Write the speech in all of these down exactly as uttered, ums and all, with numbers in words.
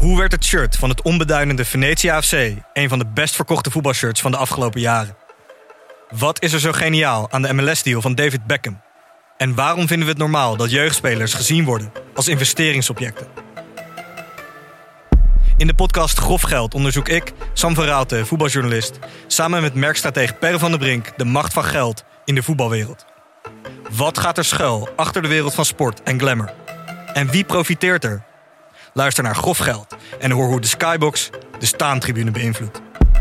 Hoe werd het shirt van het onbeduidende Venetia F C een van de best verkochte voetbalshirts van de afgelopen jaren? Wat is er zo geniaal aan de M L S-deal van David Beckham? En waarom vinden we het normaal dat jeugdspelers gezien worden als investeringsobjecten? In de podcast Grof Geld onderzoek ik, Sam van Raalte, voetbaljournalist, samen met merkstratege Per van der Brink de macht van geld in de voetbalwereld. Wat gaat er schuil achter de wereld van sport en glamour? En wie profiteert er? Luister naar Grof Geld en hoor hoe de Skybox de staantribune beïnvloedt.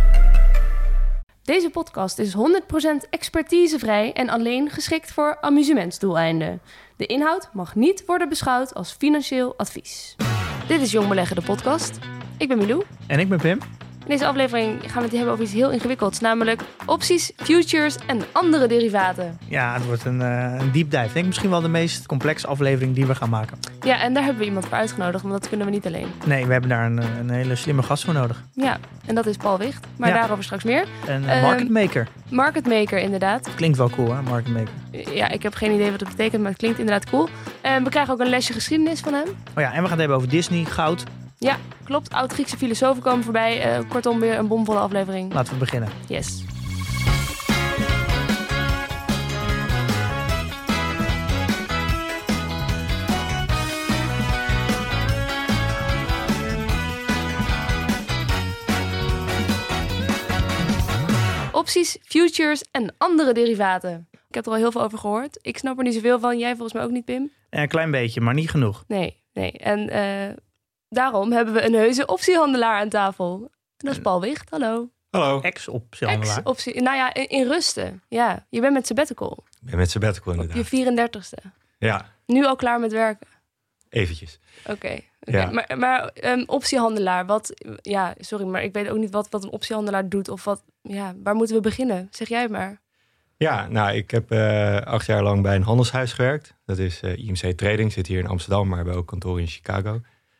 Deze podcast is honderd procent expertisevrij en alleen geschikt voor amusementsdoeleinden. De inhoud mag niet worden beschouwd als financieel advies. Dit is Jong Beleggen, de podcast. Ik ben Milou. En ik ben Pim. In deze aflevering gaan we het hebben over iets heel ingewikkelds, namelijk opties, futures en andere derivaten. Ja, het wordt een, uh, een deep dive. Ik denk misschien wel de meest complexe aflevering die we gaan maken. Ja, en daar hebben we iemand voor uitgenodigd, want dat kunnen we niet alleen. Nee, we hebben daar een, een hele slimme gast voor nodig. Ja, en dat is Paul Wicht, maar ja. daarover straks meer. Een uh, marketmaker. Um, marketmaker, inderdaad. Klinkt wel cool, hè, marketmaker. Ja, ik heb geen idee wat het betekent, maar het klinkt inderdaad cool. En we krijgen ook een lesje geschiedenis van hem. Oh ja, en we gaan het hebben over Disney, goud. Ja, klopt. Oud-Griekse filosofen komen voorbij. Uh, kortom, weer een bomvolle aflevering. Laten we beginnen. Yes. Opties, futures en andere derivaten. Ik heb er al heel veel over gehoord. Ik snap er niet zoveel van. Jij volgens mij ook niet, Pim? Een klein beetje, maar niet genoeg. Nee, nee. En uh, daarom hebben we een heuse optiehandelaar aan tafel. En dat is Paul Wicht. Hallo. Hallo. Ex-optiehandelaar. Ex-optie. Nou ja, in, in rusten. Ja, je bent met sabbatical. Ik ben met sabbatical inderdaad. Op je vierendertigste. Ja. Nu al klaar met werken? Eventjes. Oké. Okay, okay. ja. Maar, maar um, optiehandelaar, wat... Ja, sorry, maar ik weet ook niet wat, wat een optiehandelaar doet. Of wat... Ja, waar moeten we beginnen? Zeg jij het maar. Ja, nou, ik heb uh, acht jaar lang bij een handelshuis gewerkt. Dat is uh, I M C Trading, zit hier in Amsterdam, maar we hebben ook kantoor in Chicago.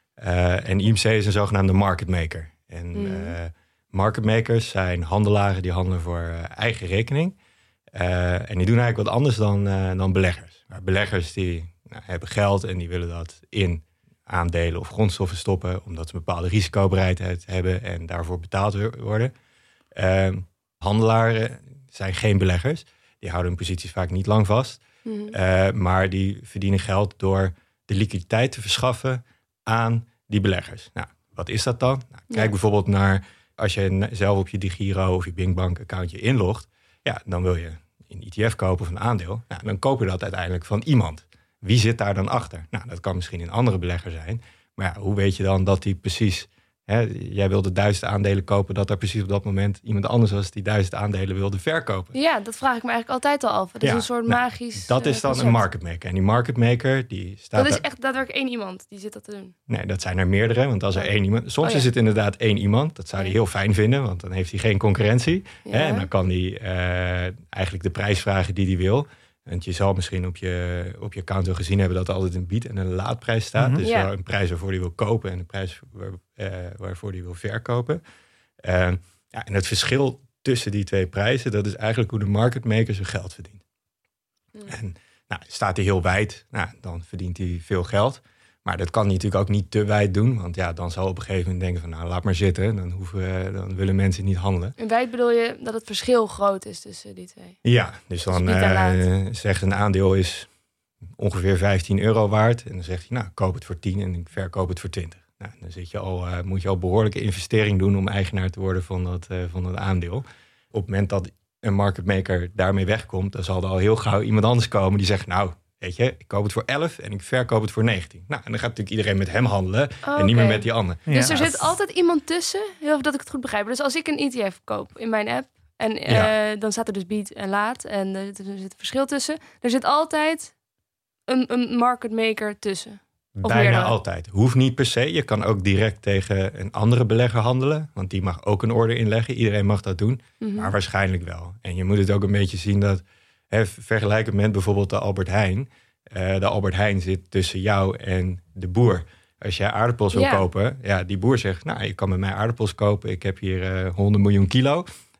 Uh, en I M C is een zogenaamde marketmaker. En mm. uh, marketmakers zijn handelaren die handelen voor uh, eigen rekening. Uh, en die doen eigenlijk wat anders dan, uh, dan beleggers. Maar beleggers die nou, hebben geld en die willen dat in aandelen of grondstoffen stoppen, omdat ze een bepaalde risicobereidheid hebben en daarvoor betaald worden. Uh, handelaren zijn geen beleggers. Die houden hun posities vaak niet lang vast. Mm. Uh, maar die verdienen geld door de liquiditeit te verschaffen aan die beleggers. Nou, wat is dat dan? Nou, kijk ja. bijvoorbeeld naar, als je zelf op je DiGiro of je Binkbank accountje inlogt, ja, dan wil je een E T F kopen of een aandeel. Nou, dan koop je dat uiteindelijk van iemand. Wie zit daar dan achter? Nou, dat kan misschien een andere belegger zijn. Maar ja, hoe weet je dan dat die precies... Hè, jij wilde duizend aandelen kopen, dat er precies op dat moment iemand anders was die duizend aandelen wilde verkopen. Ja, dat vraag ik me eigenlijk altijd al af. Dat is ja, een soort nou, magisch Dat is dan concept. Een marketmaker. En die marketmaker, die staat... Dat is daar... echt daadwerkelijk één iemand die zit dat te doen? Nee, dat zijn er meerdere, want als er oh. één iemand... Soms oh, ja. is het inderdaad één iemand. Dat zou hij heel fijn vinden, want dan heeft hij geen concurrentie. Ja. Hè, en dan kan hij uh, eigenlijk de prijs vragen die hij wil. Want je zal misschien op je, op je account wel gezien hebben dat er altijd een bied- en een laadprijs staat. Mm-hmm. Dus ja. een prijs waarvoor hij wil kopen en een prijs waar, uh, waarvoor hij wil verkopen. Uh, ja, en het verschil tussen die twee prijzen, dat is eigenlijk hoe de marketmaker zijn geld verdient. Mm. En nou, staat hij heel wijd, nou, dan verdient hij veel geld. Maar dat kan hij natuurlijk ook niet te wijd doen. Want ja, dan zal op een gegeven moment denken van nou, laat maar zitten. Dan, hoeven we, dan willen mensen niet handelen. En wijd bedoel je dat het verschil groot is tussen die twee? Ja, dus dan dus uh, zegt een aandeel is ongeveer vijftien euro waard. En dan zegt hij nou, koop het voor tien en ik verkoop het voor twintig. Nou, dan zit je al, uh, moet je al behoorlijke investering doen om eigenaar te worden van dat, uh, van dat aandeel. Op het moment dat een marketmaker daarmee wegkomt, dan zal er al heel gauw iemand anders komen die zegt nou, weet je, ik koop het voor elf en ik verkoop het voor negentien. Nou, en dan gaat natuurlijk iedereen met hem handelen oh, en niet okay. meer met die ander. Dus ja. er zit altijd iemand tussen, heel dat ik het goed begrijp. Dus als ik een E T F koop in mijn app en ja. uh, dan staat er dus bied en laat en er zit een verschil tussen. Er zit altijd een, een marketmaker tussen. Bijna meerdere. Altijd. Hoeft niet per se. Je kan ook direct tegen een andere belegger handelen, want die mag ook een order inleggen. Iedereen mag dat doen, mm-hmm. maar waarschijnlijk wel. En je moet het ook een beetje zien dat He, vergelijkend met bijvoorbeeld de Albert Heijn. Uh, de Albert Heijn zit tussen jou en de boer. Als jij aardappels wil ja. kopen, ja, die boer zegt, nou, je kan met mij aardappels kopen. Ik heb hier uh, honderd miljoen kilo.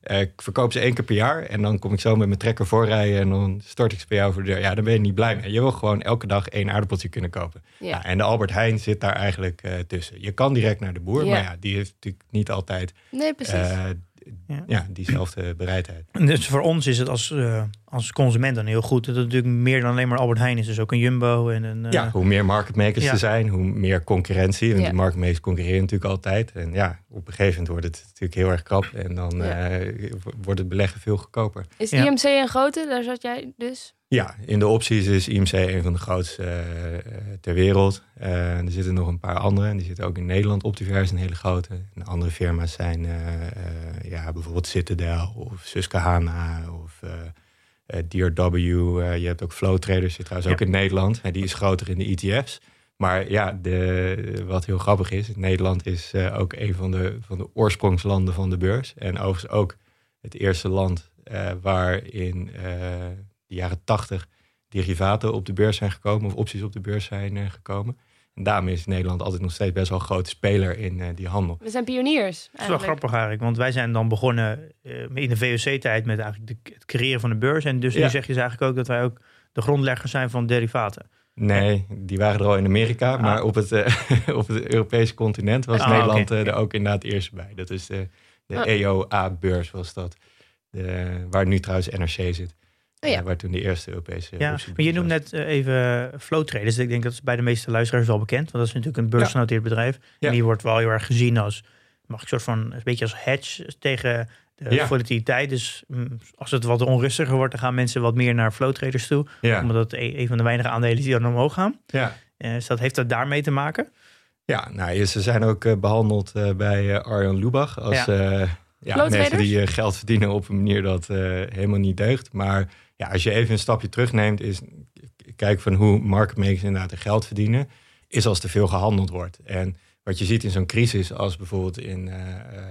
Uh, ik verkoop ze één keer per jaar en dan kom ik zo met mijn trekker voorrijden en dan stort ik ze bij jou voor de deur. Ja, dan ben je niet blij mee. Je wil gewoon elke dag één aardappeltje kunnen kopen. Ja. Ja, en de Albert Heijn zit daar eigenlijk uh, tussen. Je kan direct naar de boer, ja. maar ja, die heeft natuurlijk niet altijd nee, precies. Uh, ja. Ja, diezelfde bereidheid. Dus voor ons is het als, uh, als consument dan heel goed dat het natuurlijk meer dan alleen maar Albert Heijn is. Dus ook een Jumbo en een... Uh... Ja, hoe meer marketmakers ja. er zijn, hoe meer concurrentie. Want ja. de marketmakers concurreren natuurlijk altijd. En ja, op een gegeven moment wordt het natuurlijk heel erg krap. En dan ja. uh, wordt het beleggen veel goedkoper. Is ja. I M C een grote? Daar zat jij dus? Ja, in de opties is I M C een van de grootste uh, ter wereld. Uh, er zitten nog een paar andere. En die zitten ook in Nederland. Optiver is een hele grote. En andere firma's zijn uh, uh, ja, bijvoorbeeld Citadel of Susquehanna of uh, uh, D R W. Uh, je hebt ook Flow Traders, zit trouwens ja. ook in Nederland. Uh, die is groter in de E T F's. Maar ja, de, wat heel grappig is, Nederland is uh, ook een van de, van de oorsprongslanden van de beurs. En overigens ook het eerste land uh, waar in... Uh, de jaren tachtig derivaten op de beurs zijn gekomen of opties op de beurs zijn uh, gekomen. En daarom is Nederland altijd nog steeds best wel een grote speler in uh, die handel. We zijn pioniers. Dat is wel grappig eigenlijk, want wij zijn dan begonnen uh, in de V O C-tijd met eigenlijk de, het creëren van de beurs. En dus ja. nu zeg je dus eigenlijk ook dat wij ook de grondleggers zijn van derivaten. Nee, die waren er al in Amerika, ah. maar op het, uh, op het Europese continent was ah, Nederland okay. uh, er ook inderdaad eerst bij. Dat is de, de ah. E O A-beurs was dat, de, waar nu trouwens N R C zit. Oh ja. Waar toen de eerste Europese... Ja, maar je noemt net uh, even Flow Traders. Ik denk dat is bij de meeste luisteraars wel bekend. Want dat is natuurlijk een beursgenoteerd ja. bedrijf. Ja. En die wordt wel heel erg gezien als... mag ik soort van een beetje als hedge tegen de ja. volatiliteit. Dus um, als het wat onrustiger wordt... dan gaan mensen wat meer naar Flow Traders toe. Ja. Omdat het een, een van de weinige aandelen is die dan omhoog gaan. Ja. Uh, dus dat heeft dat daarmee te maken? Ja, nou, ze zijn ook uh, behandeld uh, bij uh, Arjan Lubach. Als ja. Uh, ja, mensen die uh, geld verdienen op een manier dat uh, helemaal niet deugt. Maar... Ja, als je even een stapje terugneemt, is kijk van hoe marketmakers inderdaad er geld verdienen, is als te veel gehandeld wordt. En wat je ziet in zo'n crisis, als bijvoorbeeld in, uh,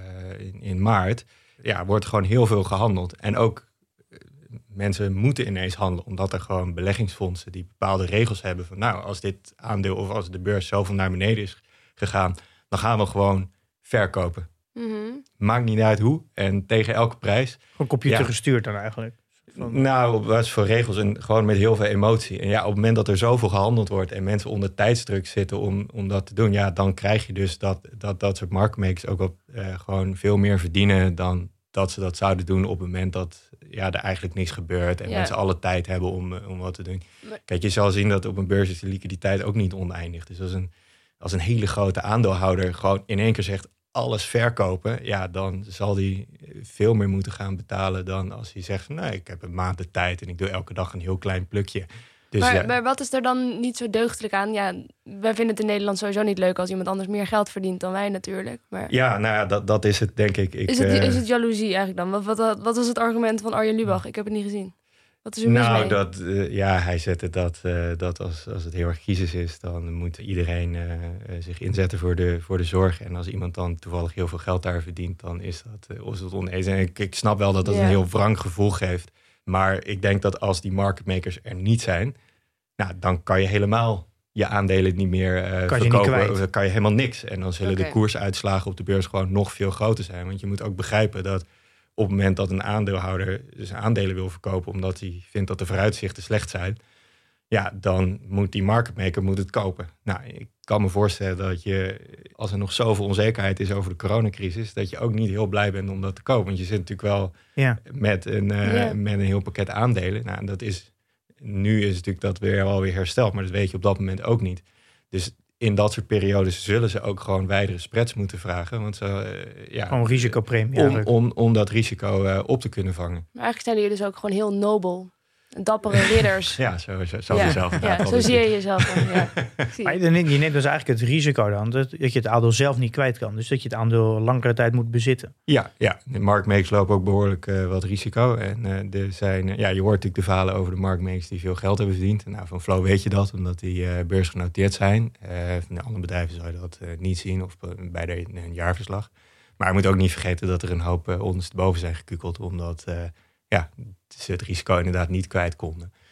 in, in maart, ja, wordt gewoon heel veel gehandeld. En ook uh, mensen moeten ineens handelen, omdat er gewoon beleggingsfondsen die bepaalde regels hebben van, nou, als dit aandeel of als de beurs zoveel naar beneden is gegaan, dan gaan we gewoon verkopen. Mm-hmm. Maakt niet uit hoe en tegen elke prijs. Gewoon computer ja. gestuurd dan eigenlijk. Van... Nou, op basis van regels en gewoon met heel veel emotie. En ja, op het moment dat er zoveel gehandeld wordt en mensen onder tijdsdruk zitten om, om dat te doen, ja, dan krijg je dus dat dat, dat soort marketmakers ook op uh, gewoon veel meer verdienen dan dat ze dat zouden doen op het moment dat ja, er eigenlijk niks gebeurt en ja. mensen alle tijd hebben om, om wat te doen. Maar... Kijk, je zal zien dat op een beurs is de liquiditeit ook niet oneindig. Dus als een, als een hele grote aandeelhouder gewoon in één keer zegt alles verkopen, ja, dan zal die veel meer moeten gaan betalen dan als hij zegt van, nee, ik heb een maand de tijd en ik doe elke dag een heel klein plukje. Dus maar, ja. maar wat is er dan niet zo deugdelijk aan? Ja, wij vinden het in Nederland sowieso niet leuk als iemand anders meer geld verdient dan wij natuurlijk. Maar... Ja, nou ja, dat, dat is het denk ik. ik is, het, uh... is het jaloezie eigenlijk dan? Wat, wat, wat was het argument van Arjan Lubach? Ik heb het niet gezien. Wat is er mis nou, mee? dat, uh, ja, hij zette dat, uh, dat als, als het heel erg crisis is, dan moet iedereen uh, uh, zich inzetten voor de, voor de zorg. En als iemand dan toevallig heel veel geld daar verdient, dan is dat, uh, is dat oneens. En ik, ik snap wel dat dat yeah. een heel wrang gevoel geeft. Maar ik denk dat als die marketmakers er niet zijn, nou, dan kan je helemaal je aandelen niet meer uh, kan verkopen. Je niet dan kan je helemaal niks. En dan zullen okay. de koersuitslagen op de beurs gewoon nog veel groter zijn. Want je moet ook begrijpen dat op het moment dat een aandeelhouder zijn aandelen wil verkopen omdat hij vindt dat de vooruitzichten slecht zijn, ja, dan moet die marketmaker moet het kopen. Nou, ik kan me voorstellen dat je, als er nog zoveel onzekerheid is over de coronacrisis, dat je ook niet heel blij bent om dat te kopen. Want je zit natuurlijk wel ja. met, een, uh, ja. met een heel pakket aandelen. Nou, dat is, nu is natuurlijk dat weer wel weer hersteld, maar dat weet je op dat moment ook niet. Dus in dat soort periodes zullen ze ook gewoon wijdere spreads moeten vragen. Want ze, uh, ja, gewoon risicopremie om, om, om dat risico uh, op te kunnen vangen. Maar eigenlijk zijn jullie dus ook gewoon heel nobel. Dappere ridders. Ja, zo, zo, zo ja. jezelf. Ja, zo zie je jezelf dan. Ja. Maar je neemt, je neemt dus eigenlijk het risico dan, dat, dat je het aandeel zelf niet kwijt kan. Dus dat je het aandeel langere tijd moet bezitten. Ja, ja. De marktmakers lopen ook behoorlijk uh, wat risico. En uh, er zijn, uh, ja, je hoort natuurlijk de verhalen over de marktmakers die veel geld hebben verdiend. Nou, van Flow weet je dat, omdat die uh, beursgenoteerd zijn. Uh, van de andere bedrijven zou je dat uh, niet zien of bij de, een jaarverslag. Maar je moet ook niet vergeten dat er een hoop uh, ondersteboven zijn gekukeld, omdat uh, ja, ze het risico inderdaad niet kwijt konden.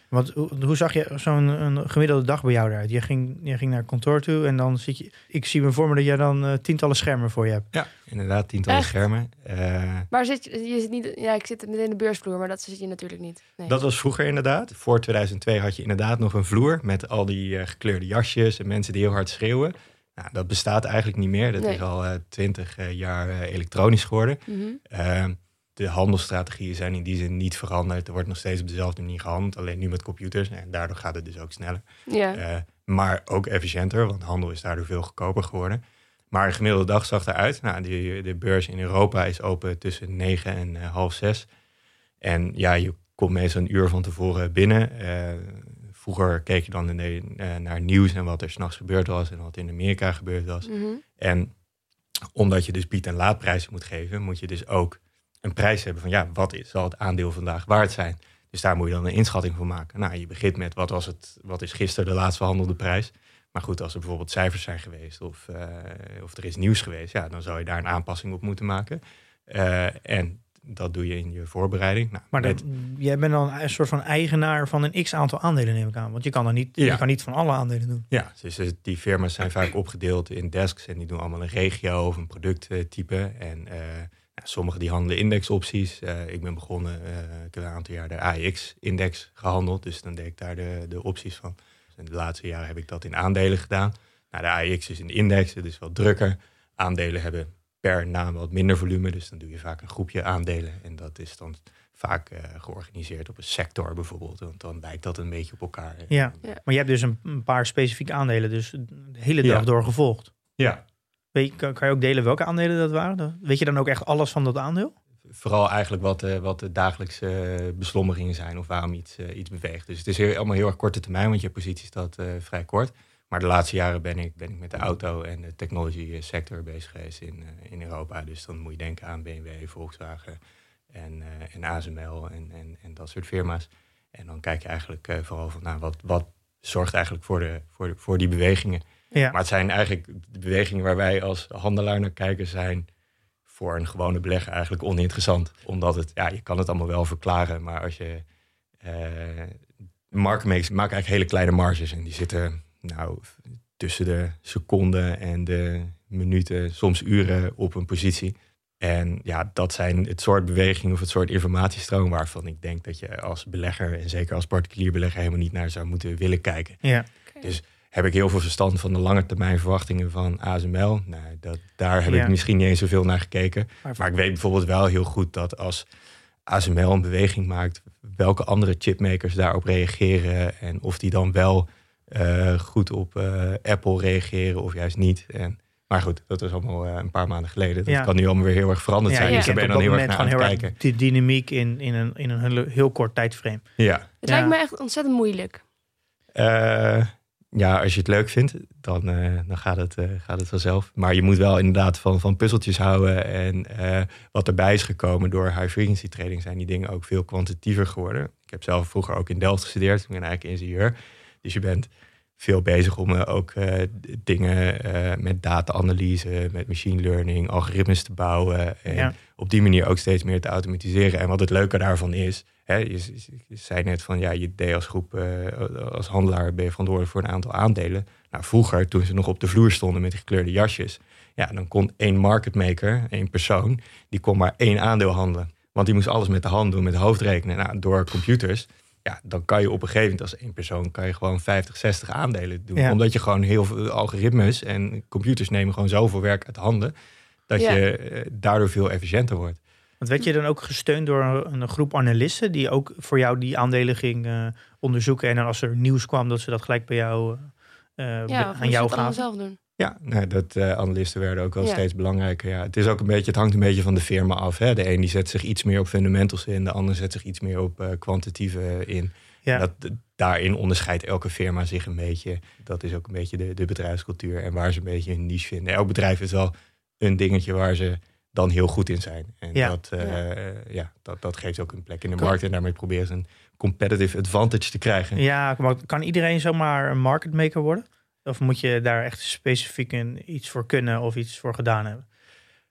Want hoe zag je zo'n een gemiddelde dag bij jou eruit? Je ging, je ging naar kantoor toe en dan zit je... Ik zie me voor me dat jij dan uh, tientallen schermen voor je hebt. Ja, inderdaad, tientallen Echt? schermen. Uh, maar zit je, je zit niet... Ja, ik zit meteen in de beursvloer, maar dat zit je natuurlijk niet. Nee. Dat was vroeger inderdaad. Voor tweeduizend twee had je inderdaad nog een vloer met al die uh, gekleurde jasjes en mensen die heel hard schreeuwen. Nou, dat bestaat eigenlijk niet meer. Dat nee. is al twintig uh, uh, jaar uh, elektronisch geworden. Mm-hmm. Uh, De handelsstrategieën zijn in die zin niet veranderd. Er wordt nog steeds op dezelfde manier gehandeld. Alleen nu met computers. En daardoor gaat het dus ook sneller. Ja. Uh, maar ook efficiënter. Want handel is daardoor veel goedkoper geworden. Maar een gemiddelde dag zag eruit. Nou, die, de beurs in Europa is open tussen negen en uh, half zes. En ja, je komt meestal een uur van tevoren binnen. Uh, vroeger keek je dan in de, uh, naar nieuws en wat er 's nachts gebeurd was. En wat in Amerika gebeurd was. Mm-hmm. En omdat je dus bied- en laadprijzen moet geven, moet je dus ook een prijs hebben van ja, wat is, zal het aandeel vandaag waard zijn? Dus daar moet je dan een inschatting van maken. Nou, je begint met wat was het, wat is gisteren de laatst verhandelde prijs? Maar goed, als er bijvoorbeeld cijfers zijn geweest of, uh, of er is nieuws geweest, ja, dan zou je daar een aanpassing op moeten maken. Uh, en dat doe je in je voorbereiding. Nou, maar met... dat, jij bent dan een soort van eigenaar van een x-aantal aandelen, neem ik aan. Want je kan, dan niet, ja. je kan niet van alle aandelen doen. Ja, dus die firma's zijn vaak opgedeeld in desks en die doen allemaal een regio of een producttype. En uh, ja, sommigen die handelen indexopties. Uh, ik ben begonnen, uh, ik heb een aantal jaar de A E X-index gehandeld. Dus dan deed ik daar de, de opties van. Dus in de laatste jaren heb ik dat in aandelen gedaan. Nou, de A E X is een index, het is wat drukker. Aandelen hebben per naam wat minder volume. Dus dan doe je vaak een groepje aandelen. En dat is dan vaak uh, georganiseerd op een sector bijvoorbeeld. Want dan lijkt dat een beetje op elkaar. Ja, ja. Maar je hebt dus een, een paar specifieke aandelen dus de hele dag ja. door gevolgd. Ja. Weet je, kan, kan je ook delen welke aandelen dat waren? Weet je dan ook echt alles van dat aandeel? Vooral eigenlijk wat, uh, wat de dagelijkse uh, beslommeringen zijn of waarom iets, uh, iets beweegt. Dus het is heel, allemaal heel erg korte termijn, want je positie staat uh, vrij kort. Maar de laatste jaren ben ik, ben ik met de auto en de technology sector bezig geweest in, uh, in Europa. Dus dan moet je denken aan B M W, Volkswagen en, uh, en A S M L en, en, en dat soort firma's. En dan kijk je eigenlijk uh, vooral van nou, wat, wat zorgt eigenlijk voor, de, voor, de, voor die bewegingen. Ja. Maar het zijn eigenlijk de bewegingen waar wij als handelaar naar kijken zijn voor een gewone belegger eigenlijk oninteressant. Omdat het, ja, je kan het allemaal wel verklaren, maar als je uh, market makers maken eigenlijk hele kleine marges en die zitten nou tussen de seconden en de minuten, soms uren op een positie. En ja, dat zijn het soort bewegingen of het soort informatiestroom waarvan ik denk dat je als belegger en zeker als particulier belegger helemaal niet naar zou moeten willen kijken. Ja. Okay. Dus heb ik heel veel verstand van de lange termijn verwachtingen van A S M L. Nou, dat, daar heb ja. ik misschien niet eens zoveel naar gekeken. Maar, maar ik weet bijvoorbeeld wel heel goed dat als A S M L een beweging maakt, welke andere chipmakers daarop reageren en of die dan wel uh, goed op uh, Apple reageren of juist niet. En, maar goed, dat was allemaal uh, een paar maanden geleden. Dat ja. kan nu allemaal weer heel erg veranderd ja, zijn. Ja. Dus daar ben je dan heel erg naar aan het kijken. Die dynamiek in, in een, in een heel, heel kort tijdframe. Ja. Het ja. lijkt me echt ontzettend moeilijk. Uh, ja, als je het leuk vindt, dan, uh, dan gaat, het, uh, gaat het vanzelf. Maar je moet wel inderdaad van, van puzzeltjes houden. En uh, wat erbij is gekomen door high frequency trading zijn die dingen ook veel kwantitiever geworden. Ik heb zelf vroeger ook in Delft gestudeerd. Ik ben eigenlijk ingenieur. Dus je bent veel bezig om uh, ook uh, dingen uh, met data-analyse, met machine learning, algoritmes te bouwen. En ja. op die manier ook steeds meer te automatiseren. En wat het leuke daarvan is, hè, je, je zei net van ja, je deed als groep, uh, als handelaar ben je verantwoordelijk voor een aantal aandelen. Nou, vroeger, toen ze nog op de vloer stonden met die gekleurde jasjes, ja, dan kon één market maker, één persoon, die kon maar één aandeel handelen. Want die moest alles met de hand doen, met de hoofd rekenen. Nou, door computers. Ja, dan kan je op een gegeven moment als één persoon kan je gewoon vijftig, zestig aandelen doen. Ja. Omdat je gewoon heel veel algoritmes en computers nemen gewoon zoveel werk uit handen, dat ja. je uh, daardoor veel efficiënter wordt. Want werd je dan ook gesteund door een, een groep analisten die ook voor jou die aandelen ging uh, onderzoeken en dan als er nieuws kwam dat ze dat gelijk bij jou uh, ja, aan jou gaven? zelf doen. Ja, nou, dat uh, analisten werden ook wel ja. steeds belangrijker. Ja, het is ook een beetje, het hangt een beetje van de firma af. Hè? De een die zet zich iets meer op fundamentals in, de ander zet zich iets meer op uh, kwantitatieve in. Ja. Dat, daarin onderscheidt elke firma zich een beetje. Dat is ook een beetje de, de bedrijfscultuur en waar ze een beetje een niche vinden. Elk bedrijf is wel een dingetje waar ze dan heel goed in zijn. En ja. Dat, uh, ja. Ja, dat, dat geeft ook een plek in de markt en daarmee proberen ze een competitive advantage te krijgen. Ja, maar kan iedereen zomaar een market maker worden? Of moet je daar echt specifiek een, iets voor kunnen of iets voor gedaan hebben?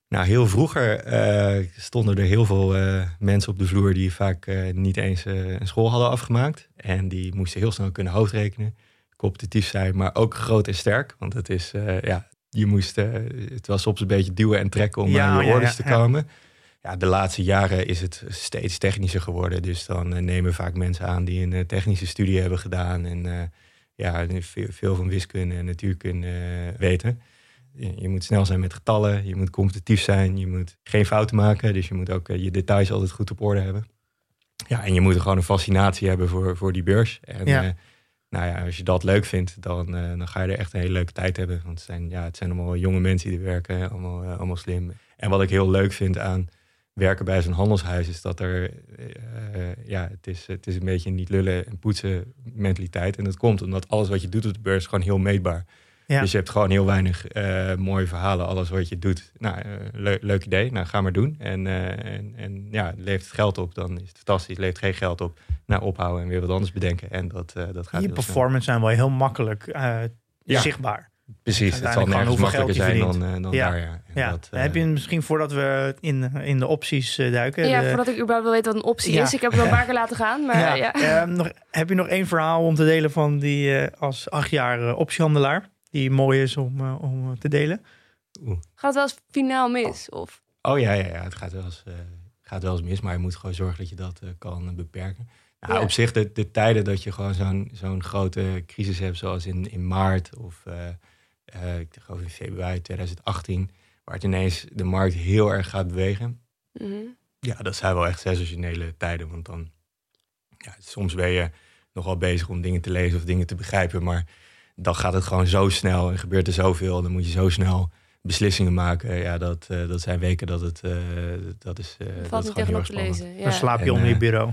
Nou, heel vroeger uh, stonden er heel veel uh, mensen op de vloer die vaak uh, niet eens uh, een school hadden afgemaakt. En die moesten heel snel kunnen hoofdrekenen, competitief zijn, maar ook groot en sterk. Want het is, uh, ja, je moest, uh, het was soms een beetje duwen en trekken om ja, aan je orders ja, ja, te komen. Ja. Ja, de laatste jaren is het steeds technischer geworden. Dus dan uh, nemen vaak mensen aan die een uh, technische studie hebben gedaan. En uh, ja, veel, veel van wiskunde en natuurkunde uh, weten. Je, je moet snel zijn met getallen. Je moet competitief zijn. Je moet geen fouten maken. Dus je moet ook uh, je details altijd goed op orde hebben. Ja, en je moet er gewoon een fascinatie hebben voor, voor die beurs. En ja. Uh, nou ja, als je dat leuk vindt, dan, uh, dan ga je er echt een hele leuke tijd hebben. Want het zijn, ja, het zijn allemaal jonge mensen die er werken. Allemaal, uh, allemaal slim. En wat ik heel leuk vind aan werken bij zo'n handelshuis is dat er, uh, ja, het is, het is een beetje een niet lullen en poetsen mentaliteit. En dat komt omdat alles wat je doet op de beurs is gewoon heel meetbaar. Ja. Dus je hebt gewoon heel weinig uh, mooie verhalen. Alles wat je doet, nou, uh, le- leuk idee, nou ga maar doen. En, uh, en, en ja, levert het geld op, dan is het fantastisch. Levert geen geld op, nou ophouden en weer wat anders bedenken. En dat, uh, dat gaat je performance snel. Zijn wel heel makkelijk uh, ja. zichtbaar. Precies, het zal nergens makkelijker zijn dan, uh, dan ja. daar. Ja. Ja. Dat, uh, heb je misschien, voordat we in, in de opties uh, duiken... Ja, de, voordat ik überhaupt wil weten wat een optie ja. is. Ik heb het wel een paar keer laten gaan. Maar, ja. Ja. Uh, nog, heb je nog één verhaal om te delen van die uh, als acht jaar uh, optiehandelaar? Die mooi is om, uh, om te delen? Oeh. Gaat het wel eens finaal mis? Of? Oh ja, ja, ja, het gaat wel, eens, uh, gaat wel eens mis. Maar je moet gewoon zorgen dat je dat uh, kan uh, beperken. Nou, ja. Op zich, de, de tijden dat je gewoon zo'n, zo'n grote crisis hebt... zoals in, in maart of... Uh, Uh, ik geloof in februari twintig achttien, waar het ineens de markt heel erg gaat bewegen. Mm-hmm. Ja, dat zijn wel echt sensationele tijden, want dan, ja, soms ben je nog wel bezig om dingen te lezen of dingen te begrijpen, maar dan gaat het gewoon zo snel en gebeurt er zoveel, dan moet je zo snel beslissingen maken. Ja, dat, uh, dat zijn weken dat het, uh, dat is, uh, valt dat is gewoon heel erg spannend. Lezen, ja. Dan slaap je en, onder je bureau.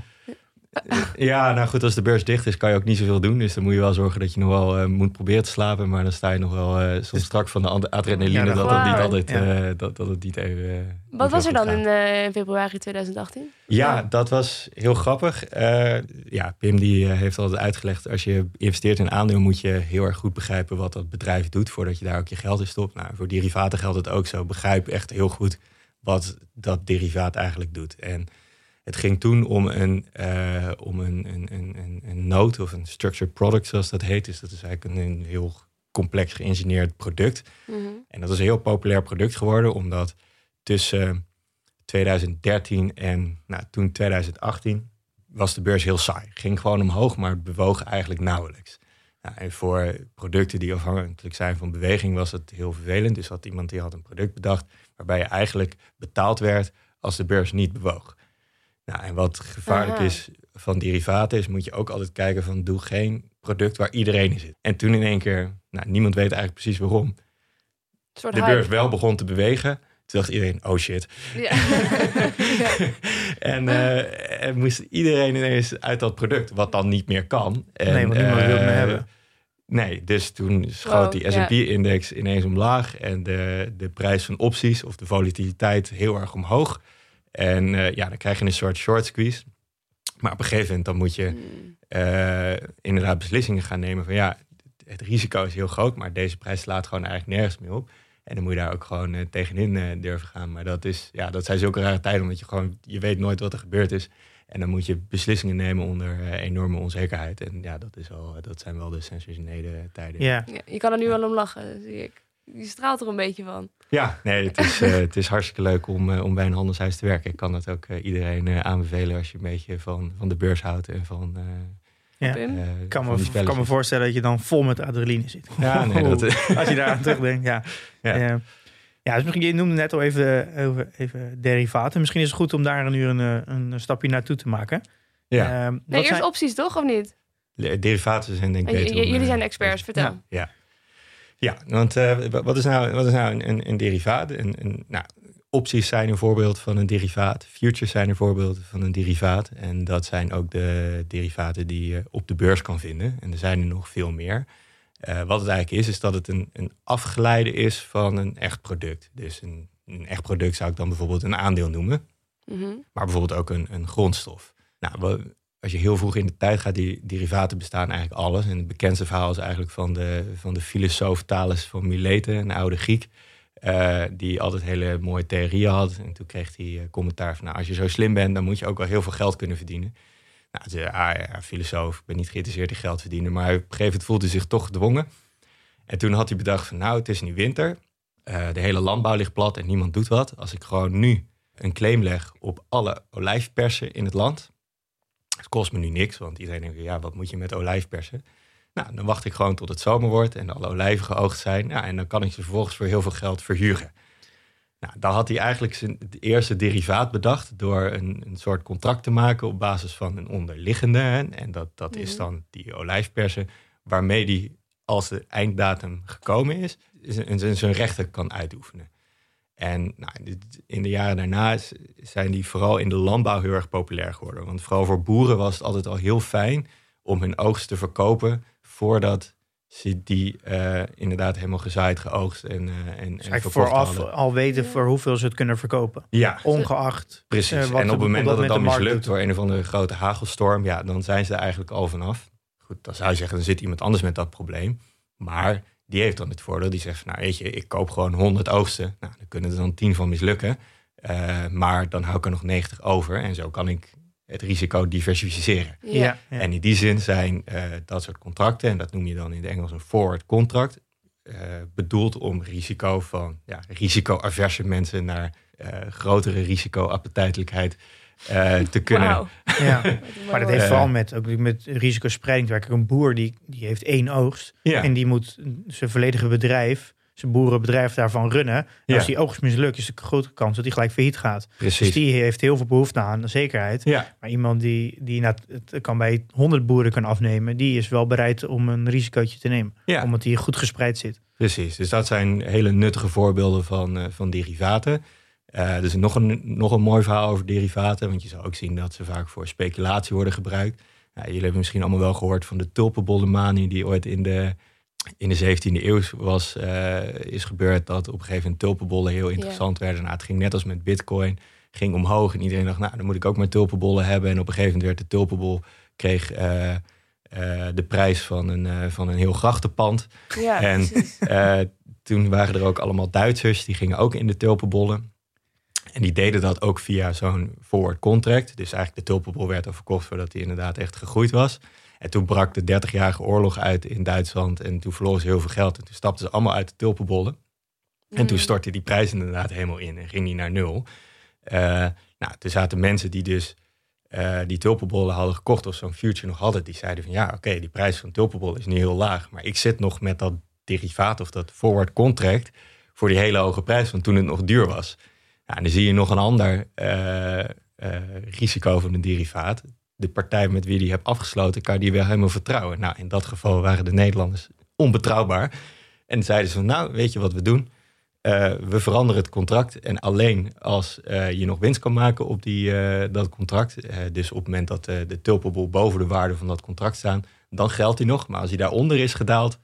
Ja, nou goed, als de beurs dicht is, kan je ook niet zoveel doen. Dus dan moet je wel zorgen dat je nog wel uh, moet proberen te slapen. Maar dan sta je nog wel uh, soms strak van de adrenaline. Ja, dat, dat, niet altijd, uh, dat, dat het niet even... Uh, Wat was er dan in uh, februari twintig achttien? Ja, dat was heel grappig. Uh, ja, Pim die uh, heeft altijd uitgelegd... als je investeert in aandeel moet je heel erg goed begrijpen... wat dat bedrijf doet voordat je daar ook je geld in stopt. Nou, voor derivaten geldt het ook zo. Begrijp echt heel goed wat dat derivaat eigenlijk doet. En... Het ging toen om een, uh, om een, een, een, een node of een structured product, zoals dat heet. Dus dat is eigenlijk een, een heel complex geïngineerd product. Mm-hmm. En dat is een heel populair product geworden, omdat tussen twintig dertien en nou, toen twintig achttien was de beurs heel saai. Het ging gewoon omhoog, maar het bewoog eigenlijk nauwelijks. Nou, en voor producten die afhankelijk zijn van beweging was het heel vervelend. Dus had iemand die had een product bedacht waarbij je eigenlijk betaald werd als de beurs niet bewoog. Nou, en wat gevaarlijk Aha. is van derivaten is, moet je ook altijd kijken van doe geen product waar iedereen in zit. En toen in één keer, nou, niemand weet eigenlijk precies waarom, de hype. Beurs wel begon te bewegen. Toen dacht iedereen, oh shit. Ja. ja. en, uh, en moest iedereen ineens uit dat product, wat dan niet meer kan. En, nee, want niemand uh, wil het meer hebben. Nee, dus toen schoot wow, die S en P-index ja. ineens omlaag en de, de prijs van opties of de volatiliteit heel erg omhoog. En uh, ja, dan krijg je een soort short squeeze. Maar op een gegeven moment dan moet je uh, inderdaad beslissingen gaan nemen van ja, het risico is heel groot, maar deze prijs slaat gewoon eigenlijk nergens meer op. En dan moet je daar ook gewoon uh, tegenin uh, durven gaan. Maar dat is, ja, dat zijn zulke rare tijden, omdat je gewoon, je weet nooit wat er gebeurd is. En dan moet je beslissingen nemen onder uh, enorme onzekerheid. En ja, dat is wel, dat zijn wel de sensationele tijden. Ja. Ja, je kan er nu wel om lachen, zie ik. Je straalt er een beetje van. Ja, nee, het is, uh, het is hartstikke leuk om, uh, om bij een handelshuis te werken. Ik kan dat ook uh, iedereen uh, aanbevelen als je een beetje van, van de beurs houdt en van... Uh, ja. uh, ik kan, me, kan me voorstellen dat je dan vol met adrenaline zit. Ja, nee, dat, als je daar aan terugdenkt, ja. Ja, uh, ja dus misschien, je noemde net al even, even, even derivaten. Misschien is het goed om daar nu een, een stapje naartoe te maken. Ja. Uh, nee, eerst zijn... opties toch, of niet? De, derivaten zijn denk ik beter. J- j- jullie zijn experts, vertel. Ja, ja. Ja, want uh, wat is nou, wat is nou een, een, een derivaat? Een, een, nou, opties zijn een voorbeeld van een derivaat. Futures zijn een voorbeeld van een derivaat. En dat zijn ook de derivaten die je op de beurs kan vinden. En er zijn er nog veel meer. Uh, wat het eigenlijk is, is dat het een, een afgeleide is van een echt product. Dus een, een echt product zou ik dan bijvoorbeeld een aandeel noemen. Mm-hmm. Maar bijvoorbeeld ook een, een grondstof. Nou, wat, als je heel vroeg in de tijd gaat, die derivaten bestaan eigenlijk alles. En het bekendste verhaal is eigenlijk van de, van de filosoof Thales van Mileten, een oude Griek. Uh, die altijd hele mooie theorieën had. En toen kreeg hij uh, commentaar van... nou, als je zo slim bent, dan moet je ook wel heel veel geld kunnen verdienen. Nou, zei, ah, ja, filosoof, ik ben niet geïnteresseerd in geld verdienen. Maar op een gegeven moment voelde hij zich toch gedwongen. En toen had hij bedacht van... nou, het is nu winter. Uh, de hele landbouw ligt plat en niemand doet wat. Als ik gewoon nu een claim leg op alle olijfpersen in het land... het kost me nu niks, want iedereen denkt... ja, wat moet je met olijfpersen? Nou, dan wacht ik gewoon tot het zomer wordt en alle olijven geoogst zijn. Nou, en dan kan ik ze vervolgens voor heel veel geld verhuren. Nou, dan had hij eigenlijk zijn eerste derivaat bedacht... door een, een soort contract te maken op basis van een onderliggende. Hè, en dat, dat mm-hmm. is dan die olijfpersen... waarmee hij, als de einddatum gekomen is... zijn, zijn rechten kan uitoefenen. En nou, in de jaren daarna zijn die vooral in de landbouw heel erg populair geworden. Want vooral voor boeren was het altijd al heel fijn... om hun oogst te verkopen... voordat ze die uh, inderdaad helemaal gezaaid, geoogst en, uh, en, en verkocht vooraf hadden. Al weten ja. voor hoeveel ze het kunnen verkopen. Ja. Ongeacht. Precies. Uh, en op het moment dat het dan mislukt door een of andere grote hagelstorm... ja, dan zijn ze er eigenlijk al vanaf. Goed, dan zou je zeggen, dan zit iemand anders met dat probleem. Maar die heeft dan het voordeel. Die zegt van, nou weet je, ik koop gewoon honderd oogsten. Nou, dan kunnen er dan tien van mislukken. Uh, maar dan hou ik er nog negentig over. En zo kan ik... het risico diversificeren. Ja. Ja. En in die zin zijn uh, dat soort contracten... en dat noem je dan in het Engels een forward contract... Uh, bedoeld om risico van ja, risico-averse mensen... naar uh, grotere risico-appetijtelijkheid uh, te kunnen. Wow. Ja. Maar dat heeft uh, vooral met, ook met risicospreiding te werken. Een boer die, die heeft één oogst... Ja. en die moet zijn volledige bedrijf... zijn boerenbedrijf daarvan runnen. En ja. als die oogst mislukt, is de grote kans dat hij gelijk failliet gaat. Precies. Dus die heeft heel veel behoefte aan zekerheid. Ja. Maar iemand die, die nou, het kan bij honderd boeren kan afnemen... die is wel bereid om een risicootje te nemen. Ja. Omdat die goed gespreid zit. Precies, dus dat zijn hele nuttige voorbeelden van, uh, van derivaten. Uh, dus nog een, nog een mooi verhaal over derivaten. Want je zou ook zien dat ze vaak voor speculatie worden gebruikt. Nou, jullie hebben misschien allemaal wel gehoord van de tulpenbollenmanie... die ooit in de... in de zeventiende eeuw was, uh, is gebeurd dat op een gegeven moment tulpenbollen heel interessant yeah. werden. Nou, het ging net als met Bitcoin, ging omhoog en iedereen dacht, nou, dan moet ik ook maar tulpenbollen hebben. En op een gegeven moment werd de tulpenbol, kreeg uh, uh, de prijs van een, uh, van een heel grachtenpand. Ja, en uh, toen waren er ook allemaal Duitsers, die gingen ook in de tulpenbollen. En die deden dat ook via zo'n forward contract. Dus eigenlijk de tulpenbol werd al verkocht voordat die inderdaad echt gegroeid was. En toen brak de dertigjarige oorlog uit in Duitsland. En toen verloren ze heel veel geld. En toen stapten ze allemaal uit de tulpenbollen. Mm. En toen stortte die prijs inderdaad helemaal in. En ging die naar nul. Uh, nou, er zaten mensen die dus uh, die tulpenbollen hadden gekocht... of zo'n future nog hadden. Die zeiden van ja, oké, okay, die prijs van tulpenbollen is nu heel laag. Maar ik zit nog met dat derivaat of dat forward contract... voor die hele hoge prijs van toen het nog duur was. Nou, en dan zie je nog een ander uh, uh, risico van een derivaat... de partij met wie die hebt afgesloten, kan je die wel helemaal vertrouwen. Nou, in dat geval waren de Nederlanders onbetrouwbaar. En zeiden ze van, nou, weet je wat we doen? Uh, we veranderen het contract. En alleen als uh, je nog winst kan maken op die, uh, dat contract... Uh, dus op het moment dat uh, de tulpenbol boven de waarde van dat contract staan... dan geldt hij nog. Maar als hij daaronder is gedaald,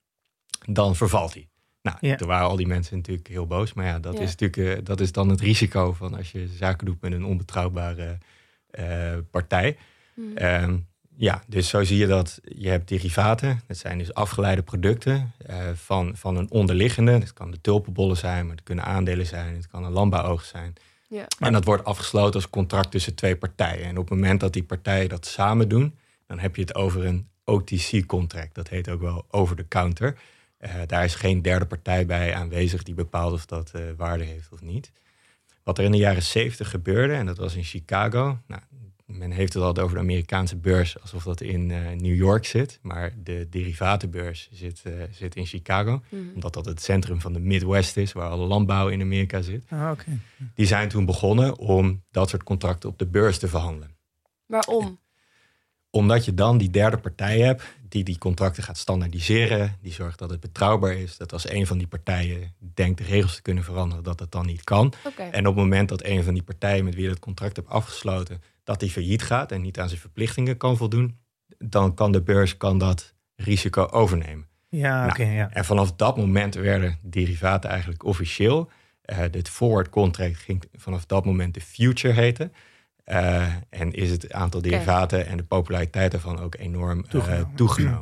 dan vervalt hij. Nou, ja. Toen waren al die mensen natuurlijk heel boos. Maar ja, dat, ja. Is, natuurlijk, uh, dat is dan het risico van als je zaken doet met een onbetrouwbare... Uh, partij. Mm. Um, ja, dus zo zie je dat je hebt derivaten. Dat zijn dus afgeleide producten uh, van, van een onderliggende. Dat kan de tulpenbollen zijn, maar het kunnen aandelen zijn. Het kan een landbouwoogst zijn. Ja. En dat wordt afgesloten als contract tussen twee partijen. En op het moment dat die partijen dat samen doen... dan heb je het over een O T C-contract. Dat heet ook wel over the counter. Uh, daar is geen derde partij bij aanwezig... die bepaalt of dat uh, waarde heeft of niet. Wat er in de jaren zeventig gebeurde, en dat was in Chicago. Nou, men heeft het altijd over de Amerikaanse beurs alsof dat in uh, New York zit. Maar de derivatenbeurs zit, uh, zit in Chicago. Mm. Omdat dat het centrum van de Midwest is, waar alle landbouw in Amerika zit. Ah, okay. Die zijn toen begonnen om dat soort contracten op de beurs te verhandelen. Waarom? Omdat je dan die derde partij hebt die die contracten gaat standaardiseren. Die zorgt dat het betrouwbaar is. Dat als een van die partijen denkt de regels te kunnen veranderen, dat het dan niet kan. Okay. En op het moment dat een van die partijen met wie je het contract hebt afgesloten, dat die failliet gaat en niet aan zijn verplichtingen kan voldoen, dan kan de beurs kan dat risico overnemen. Ja, nou, okay, ja. En vanaf dat moment werden derivaten eigenlijk officieel. Uh, dit forward contract ging vanaf dat moment de future heten. Uh, en is het aantal derivaten okay. en de populariteit daarvan ook enorm toegenomen. Uh, toegenomen.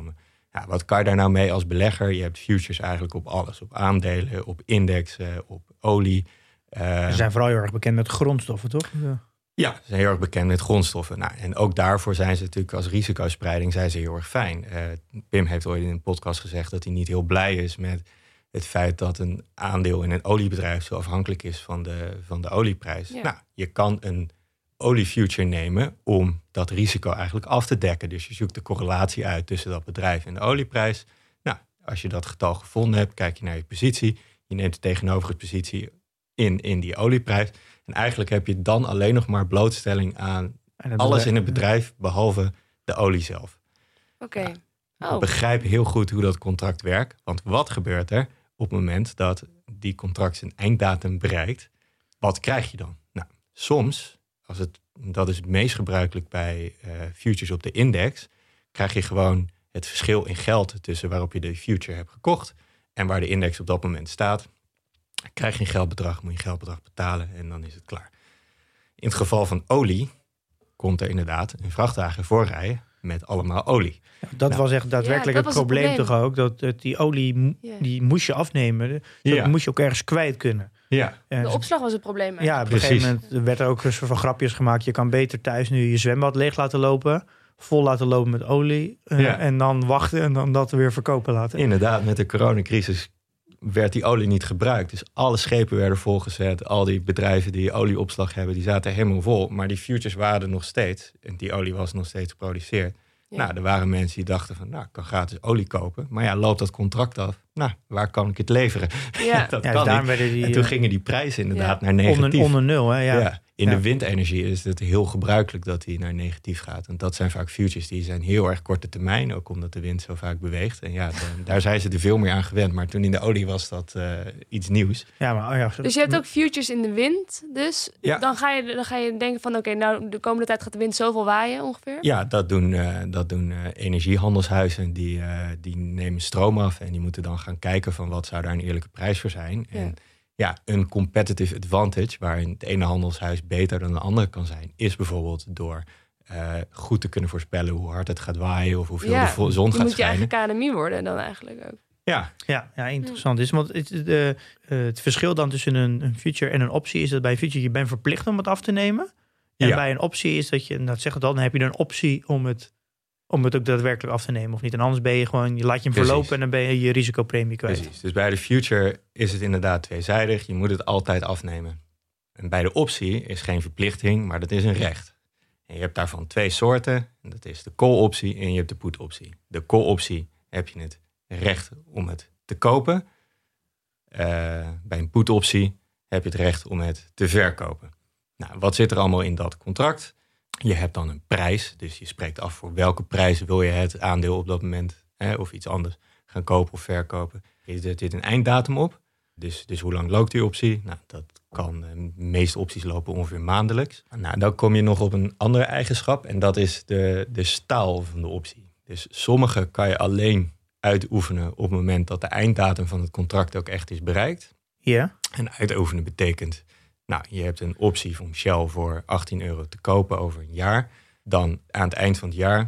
Ja, wat kan je daar nou mee als belegger? Je hebt futures eigenlijk op alles. Op aandelen, op indexen, op olie. Uh, Ze zijn vooral heel erg bekend met grondstoffen, toch? Ja. Ja, ze zijn heel erg bekend met grondstoffen. Nou, en ook daarvoor zijn ze natuurlijk als risicospreiding zijn ze heel erg fijn. Uh, Pim heeft ooit in een podcast gezegd dat hij niet heel blij is met het feit dat een aandeel in een oliebedrijf zo afhankelijk is van de, van de olieprijs. Ja. Nou, je kan een oliefuture nemen om dat risico eigenlijk af te dekken. Dus je zoekt de correlatie uit tussen dat bedrijf en de olieprijs. Nou, als je dat getal gevonden hebt, kijk je naar je positie. Je neemt de tegenovergestelde positie in, in die olieprijs. En eigenlijk heb je dan alleen nog maar blootstelling aan alles in het bedrijf, behalve de olie zelf. Oké. Okay. Nou, oh. Begrijp heel goed hoe dat contract werkt. Want wat gebeurt er op het moment dat die contract zijn einddatum bereikt? Wat krijg je dan? Nou, soms, als het, dat is het meest gebruikelijk bij uh, futures op de index, krijg je gewoon het verschil in geld tussen waarop je de future hebt gekocht en waar de index op dat moment staat. Krijg je een geldbedrag, moet je een geldbedrag betalen en dan is het klaar. In het geval van olie komt er inderdaad een vrachtwagen voorrijden met allemaal olie. Ja, dat nou, was echt daadwerkelijk ja, dat het, probleem het probleem toch ook. Dat, dat die olie, yeah. die moest je afnemen. Dus ja. Dat moest je ook ergens kwijt kunnen. Ja. De opslag was het probleem eigenlijk. Ja, op een gegeven moment werd er ook een soort van grapjes gemaakt. Je kan beter thuis nu je zwembad leeg laten lopen, vol laten lopen met olie. Uh, ja. En dan wachten en dan dat weer verkopen laten. Inderdaad, met de coronacrisis werd die olie niet gebruikt. Dus alle schepen werden volgezet. Al die bedrijven die olieopslag hebben, die zaten helemaal vol. Maar die futures waren er nog steeds. En die olie was nog steeds geproduceerd. Ja. Nou, er waren mensen die dachten van, nou, ik kan gratis olie kopen. Maar ja, loopt dat contract af? Nou, waar kan ik het leveren? Ja. dat ja, kan niet. Die, en toen gingen die prijzen inderdaad ja. naar negatief. Onder, onder nul, hè? Ja. ja. In ja. de windenergie is het heel gebruikelijk dat die naar negatief gaat. En dat zijn vaak futures die zijn heel erg korte termijn. Ook omdat de wind zo vaak beweegt. En ja, dan, daar zijn ze er veel meer aan gewend. Maar toen in de olie was dat uh, iets nieuws. Ja, maar, oh ja, dus je hebt ook futures in de wind. Dus ja. dan, ga je, dan ga je denken van oké, okay, nou de komende tijd gaat de wind zoveel waaien ongeveer. Ja, dat doen, uh, dat doen uh, energiehandelshuizen. Die, uh, die nemen stroom af. En die moeten dan gaan kijken van wat zou daar een eerlijke prijs voor zijn. En ja. Ja, een competitive advantage, waarin het ene handelshuis beter dan de andere kan zijn, is bijvoorbeeld door uh, goed te kunnen voorspellen hoe hard het gaat waaien of hoeveel ja, de zon gaat schijnen. Je moet je eigen K N M I worden dan eigenlijk ook. Ja, ja, ja interessant is. Want het, uh, uh, het verschil dan tussen een, een future en een optie is dat bij een future je bent verplicht om het af te nemen. En ja. bij een optie is dat je, nou zeg het al, dan heb je een optie om het om het ook daadwerkelijk af te nemen of niet. En anders ben je gewoon, je laat je hem Precies. verlopen en dan ben je je risicopremie kwijt. Precies. Dus bij de future is het inderdaad tweezijdig. Je moet het altijd afnemen. En bij de optie is geen verplichting, maar dat is een recht. En je hebt daarvan twee soorten. En dat is de call-optie en je hebt de put-optie. De call-optie heb je het recht om het te kopen. Uh, bij een put-optie heb je het recht om het te verkopen. Nou, wat zit er allemaal in dat contract? Je hebt dan een prijs, dus je spreekt af voor welke prijs wil je het aandeel op dat moment hè, of iets anders gaan kopen of verkopen. Er zit een einddatum op, dus, dus hoe lang loopt die optie? Nou, dat kan, de meeste opties lopen ongeveer maandelijks. Nou, dan kom je nog op een andere eigenschap en dat is de, de staal van de optie. Dus sommige kan je alleen uitoefenen op het moment dat de einddatum van het contract ook echt is bereikt. Ja. En uitoefenen betekent, nou, je hebt een optie van Shell voor achttien euro te kopen over een jaar. Dan aan het eind van het jaar,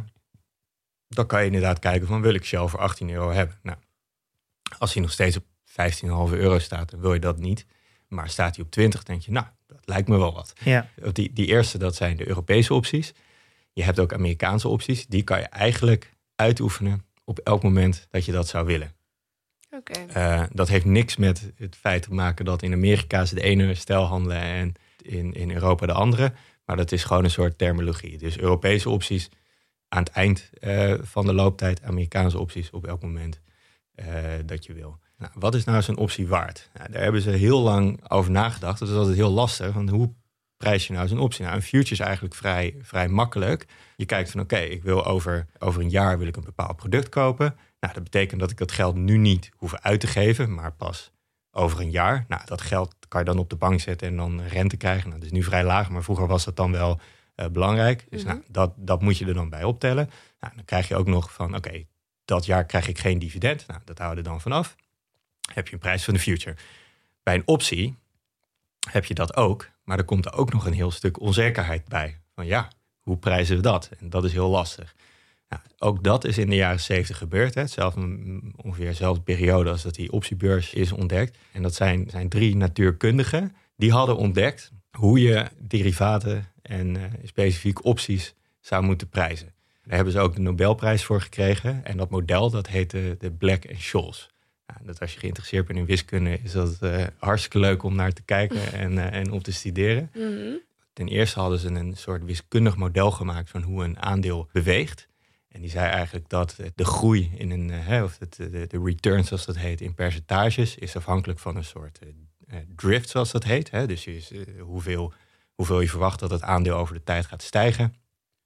dan kan je inderdaad kijken van, wil ik Shell voor achttien euro hebben? Nou, als hij nog steeds op vijftien komma vijf euro staat, dan wil je dat niet. Maar staat hij op twintig, denk je, nou, dat lijkt me wel wat. Ja. Die, die eerste, dat zijn de Europese opties. Je hebt ook Amerikaanse opties. Die kan je eigenlijk uitoefenen op elk moment dat je dat zou willen. Okay. Uh, dat heeft niks met het feit te maken dat in Amerika ze de ene stijl handelen en in, in Europa de andere. Maar dat is gewoon een soort terminologie. Dus Europese opties aan het eind uh, van de looptijd, Amerikaanse opties op elk moment uh, dat je wil. Nou, wat is nou zo'n optie waard? Nou, daar hebben ze heel lang over nagedacht. Dat is altijd heel lastig. Want hoe prijs je nou zo'n optie? Nou, een future is eigenlijk vrij, vrij makkelijk. Je kijkt van oké, okay, ik wil over, over een jaar wil ik een bepaald product kopen. Nou, dat betekent dat ik dat geld nu niet hoef uit te geven, maar pas over een jaar. Nou, dat geld kan je dan op de bank zetten en dan rente krijgen. Nou, dat is nu vrij laag, maar vroeger was dat dan wel uh, belangrijk. Dus mm-hmm. nou, dat, dat moet je er dan bij optellen. Nou, dan krijg je ook nog van, oké, okay, dat jaar krijg ik geen dividend. Nou, dat houden we dan vanaf. Heb je een prijs van de future. Bij een optie heb je dat ook, maar er komt er ook nog een heel stuk onzekerheid bij. Van ja, hoe prijzen we dat? En dat is heel lastig. Nou, ook dat is in de jaren zeventig gebeurd. Hè. Hetzelfde, ongeveer dezelfde periode als dat die optiebeurs is ontdekt. En dat zijn, zijn drie natuurkundigen die hadden ontdekt hoe je derivaten en uh, specifiek opties zou moeten prijzen. Daar hebben ze ook de Nobelprijs voor gekregen. En dat model, dat heette de Black and Scholes. Nou, dat als je geïnteresseerd bent in wiskunde, is dat uh, hartstikke leuk om naar te kijken en, uh, en om te studeren. Mm-hmm. Ten eerste hadden ze een soort wiskundig model gemaakt van hoe een aandeel beweegt. En die zei eigenlijk dat de groei in een, uh, of het, de, de return, zoals dat heet, in percentages, is afhankelijk van een soort uh, drift, zoals dat heet. Hè? Dus is, uh, hoeveel, hoeveel je verwacht dat het aandeel over de tijd gaat stijgen.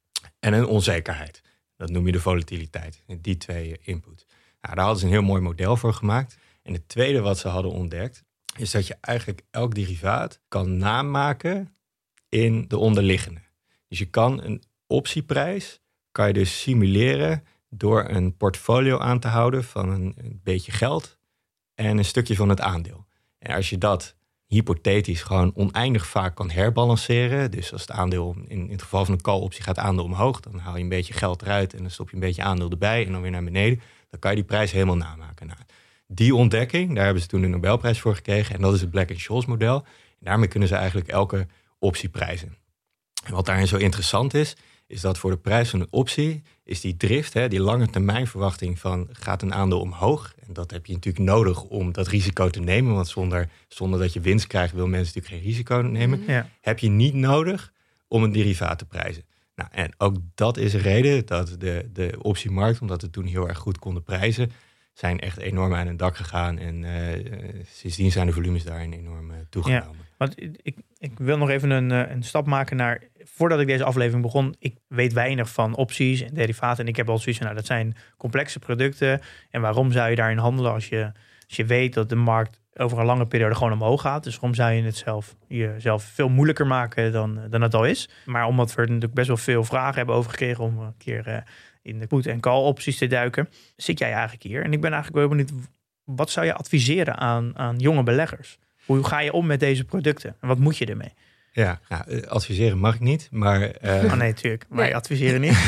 En een onzekerheid. Dat noem je de volatiliteit. Die twee inputs. Nou, daar hadden ze een heel mooi model voor gemaakt. En het tweede wat ze hadden ontdekt, is dat je eigenlijk elk derivaat kan namaken in de onderliggende. Dus je kan een optieprijs, kan je dus simuleren door een portfolio aan te houden van een, een beetje geld en een stukje van het aandeel. En als je dat hypothetisch gewoon oneindig vaak kan herbalanceren, dus als het aandeel, in, in het geval van een call-optie gaat aandeel omhoog, dan haal je een beetje geld eruit en dan stop je een beetje aandeel erbij en dan weer naar beneden, dan kan je die prijs helemaal namaken. Nou, die ontdekking, daar hebben ze toen de Nobelprijs voor gekregen en dat is het Black and Scholes model. En daarmee kunnen ze eigenlijk elke optie prijzen. En wat daarin zo interessant is, is dat voor de prijs van een optie is die drift, hè, die lange termijn verwachting van gaat een aandeel omhoog. En dat heb je natuurlijk nodig om dat risico te nemen. Want zonder, zonder dat je winst krijgt, wil mensen natuurlijk geen risico nemen. Ja. Heb je niet nodig om een derivaat te prijzen. Nou, en ook dat is een reden dat de, de optiemarkt, omdat we toen heel erg goed konden prijzen, zijn echt enorm aan het dak gegaan. En uh, sindsdien zijn de volumes daarin enorm uh, toegenomen. Ja, want ik, ik wil nog even een, een stap maken naar, voordat ik deze aflevering begon, ik weet weinig van opties en derivaten. En ik heb al zoiets van, nou, dat zijn complexe producten. En waarom zou je daarin handelen als je, als je weet dat de markt over een lange periode gewoon omhoog gaat? Dus waarom zou je het zelf jezelf veel moeilijker maken dan, dan het al is? Maar omdat we er natuurlijk best wel veel vragen hebben over gekregen om een keer uh, in de put- en call opties te duiken, zit jij eigenlijk hier. En ik ben eigenlijk wel benieuwd, wat zou je adviseren aan, aan jonge beleggers? Hoe ga je om met deze producten? En wat moet je ermee? Ja, nou, adviseren mag ik niet, maar... Uh... Oh nee, natuurlijk. Maar nee. adviseren niet.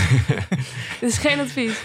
Dit is geen advies.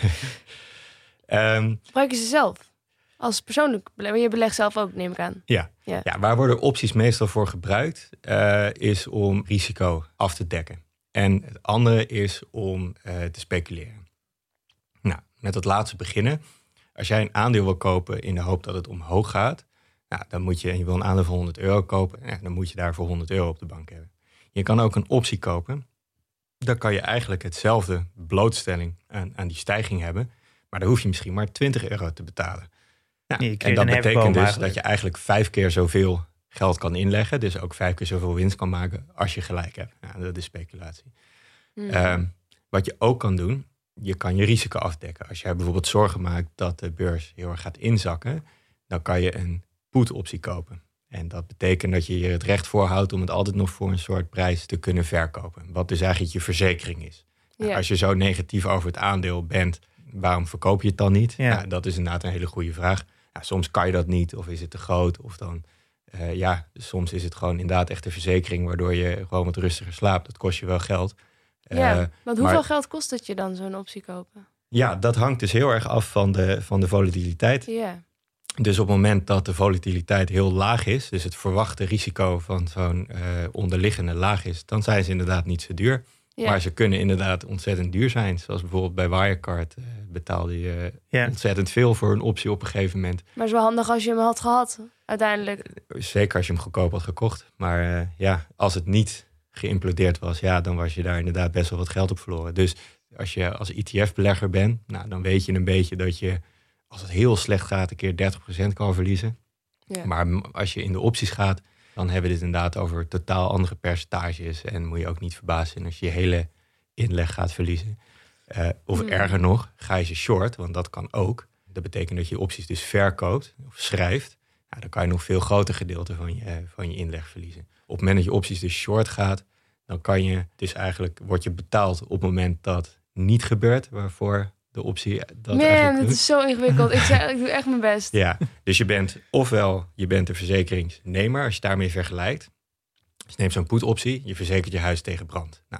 um, Gebruik je ze zelf? Als persoonlijk belegger. Je belegt zelf ook, neem ik aan. Ja, ja. ja waar worden opties meestal voor gebruikt? Uh, is om risico af te dekken. En het andere is om uh, te speculeren. Nou, met het laatste beginnen. Als jij een aandeel wil kopen in de hoop dat het omhoog gaat, nou, dan moet je, en je wil een aandeel voor honderd euro kopen, nou, dan moet je daarvoor honderd euro op de bank hebben. Je kan ook een optie kopen. Dan kan je eigenlijk hetzelfde blootstelling aan, aan die stijging hebben, maar dan hoef je misschien maar twintig euro te betalen. Nou, nee, en dat betekent dus eigenlijk dat je eigenlijk vijf keer zoveel geld kan inleggen, dus ook vijf keer zoveel winst kan maken als je gelijk hebt. Nou, dat is speculatie. Mm. Um, wat je ook kan doen, je kan je risico afdekken. Als jij bijvoorbeeld zorgen maakt dat de beurs heel erg gaat inzakken, dan kan je een put-optie kopen. En dat betekent dat je je het recht voorhoudt om het altijd nog voor een soort prijs te kunnen verkopen. Wat dus eigenlijk je verzekering is. Ja. Nou, als je zo negatief over het aandeel bent, waarom verkoop je het dan niet? Ja. Nou, dat is inderdaad een hele goede vraag. Nou, soms kan je dat niet, of is het te groot, of dan... Uh, ja, soms is het gewoon inderdaad echt een verzekering, waardoor je gewoon wat rustiger slaapt. Dat kost je wel geld. Ja, uh, want hoeveel maar, geld kost het je dan zo'n optie kopen? Ja, dat hangt dus heel erg af van de, van de volatiliteit. Ja. Dus op het moment dat de volatiliteit heel laag is, dus het verwachte risico van zo'n uh, onderliggende laag is, dan zijn ze inderdaad niet zo duur. Ja. Maar ze kunnen inderdaad ontzettend duur zijn. Zoals bijvoorbeeld bij Wirecard uh, betaalde je ja. ontzettend veel voor een optie op een gegeven moment. Maar het is wel handig als je hem had gehad, uiteindelijk. Zeker als je hem goedkoop had gekocht. Maar uh, ja, als het niet geïmplodeerd was, ja, dan was je daar inderdaad best wel wat geld op verloren. Dus als je als E T F-belegger bent, nou, dan weet je een beetje dat je, als het heel slecht gaat, een keer dertig procent kan verliezen. Ja. Maar als je in de opties gaat, dan hebben we dit inderdaad over totaal andere percentages. En moet je ook niet verbaasd zijn als je je hele inleg gaat verliezen. Uh, of mm. erger nog, ga je ze short, want dat kan ook. Dat betekent dat je opties dus verkoopt of schrijft. Nou, dan kan je nog veel groter gedeelte van je, uh, van je inleg verliezen. Op het moment dat je opties dus short gaat, dan kan je, dus eigenlijk word je betaald op het moment dat niet gebeurt, waarvoor de optie dat Man, eigenlijk het is zo ingewikkeld. ik, zeg, ik doe echt mijn best. Ja, dus je bent ofwel je bent de verzekeringsnemer als je daarmee vergelijkt. Dus neem zo'n put-optie, je verzekert je huis tegen brand. Nou,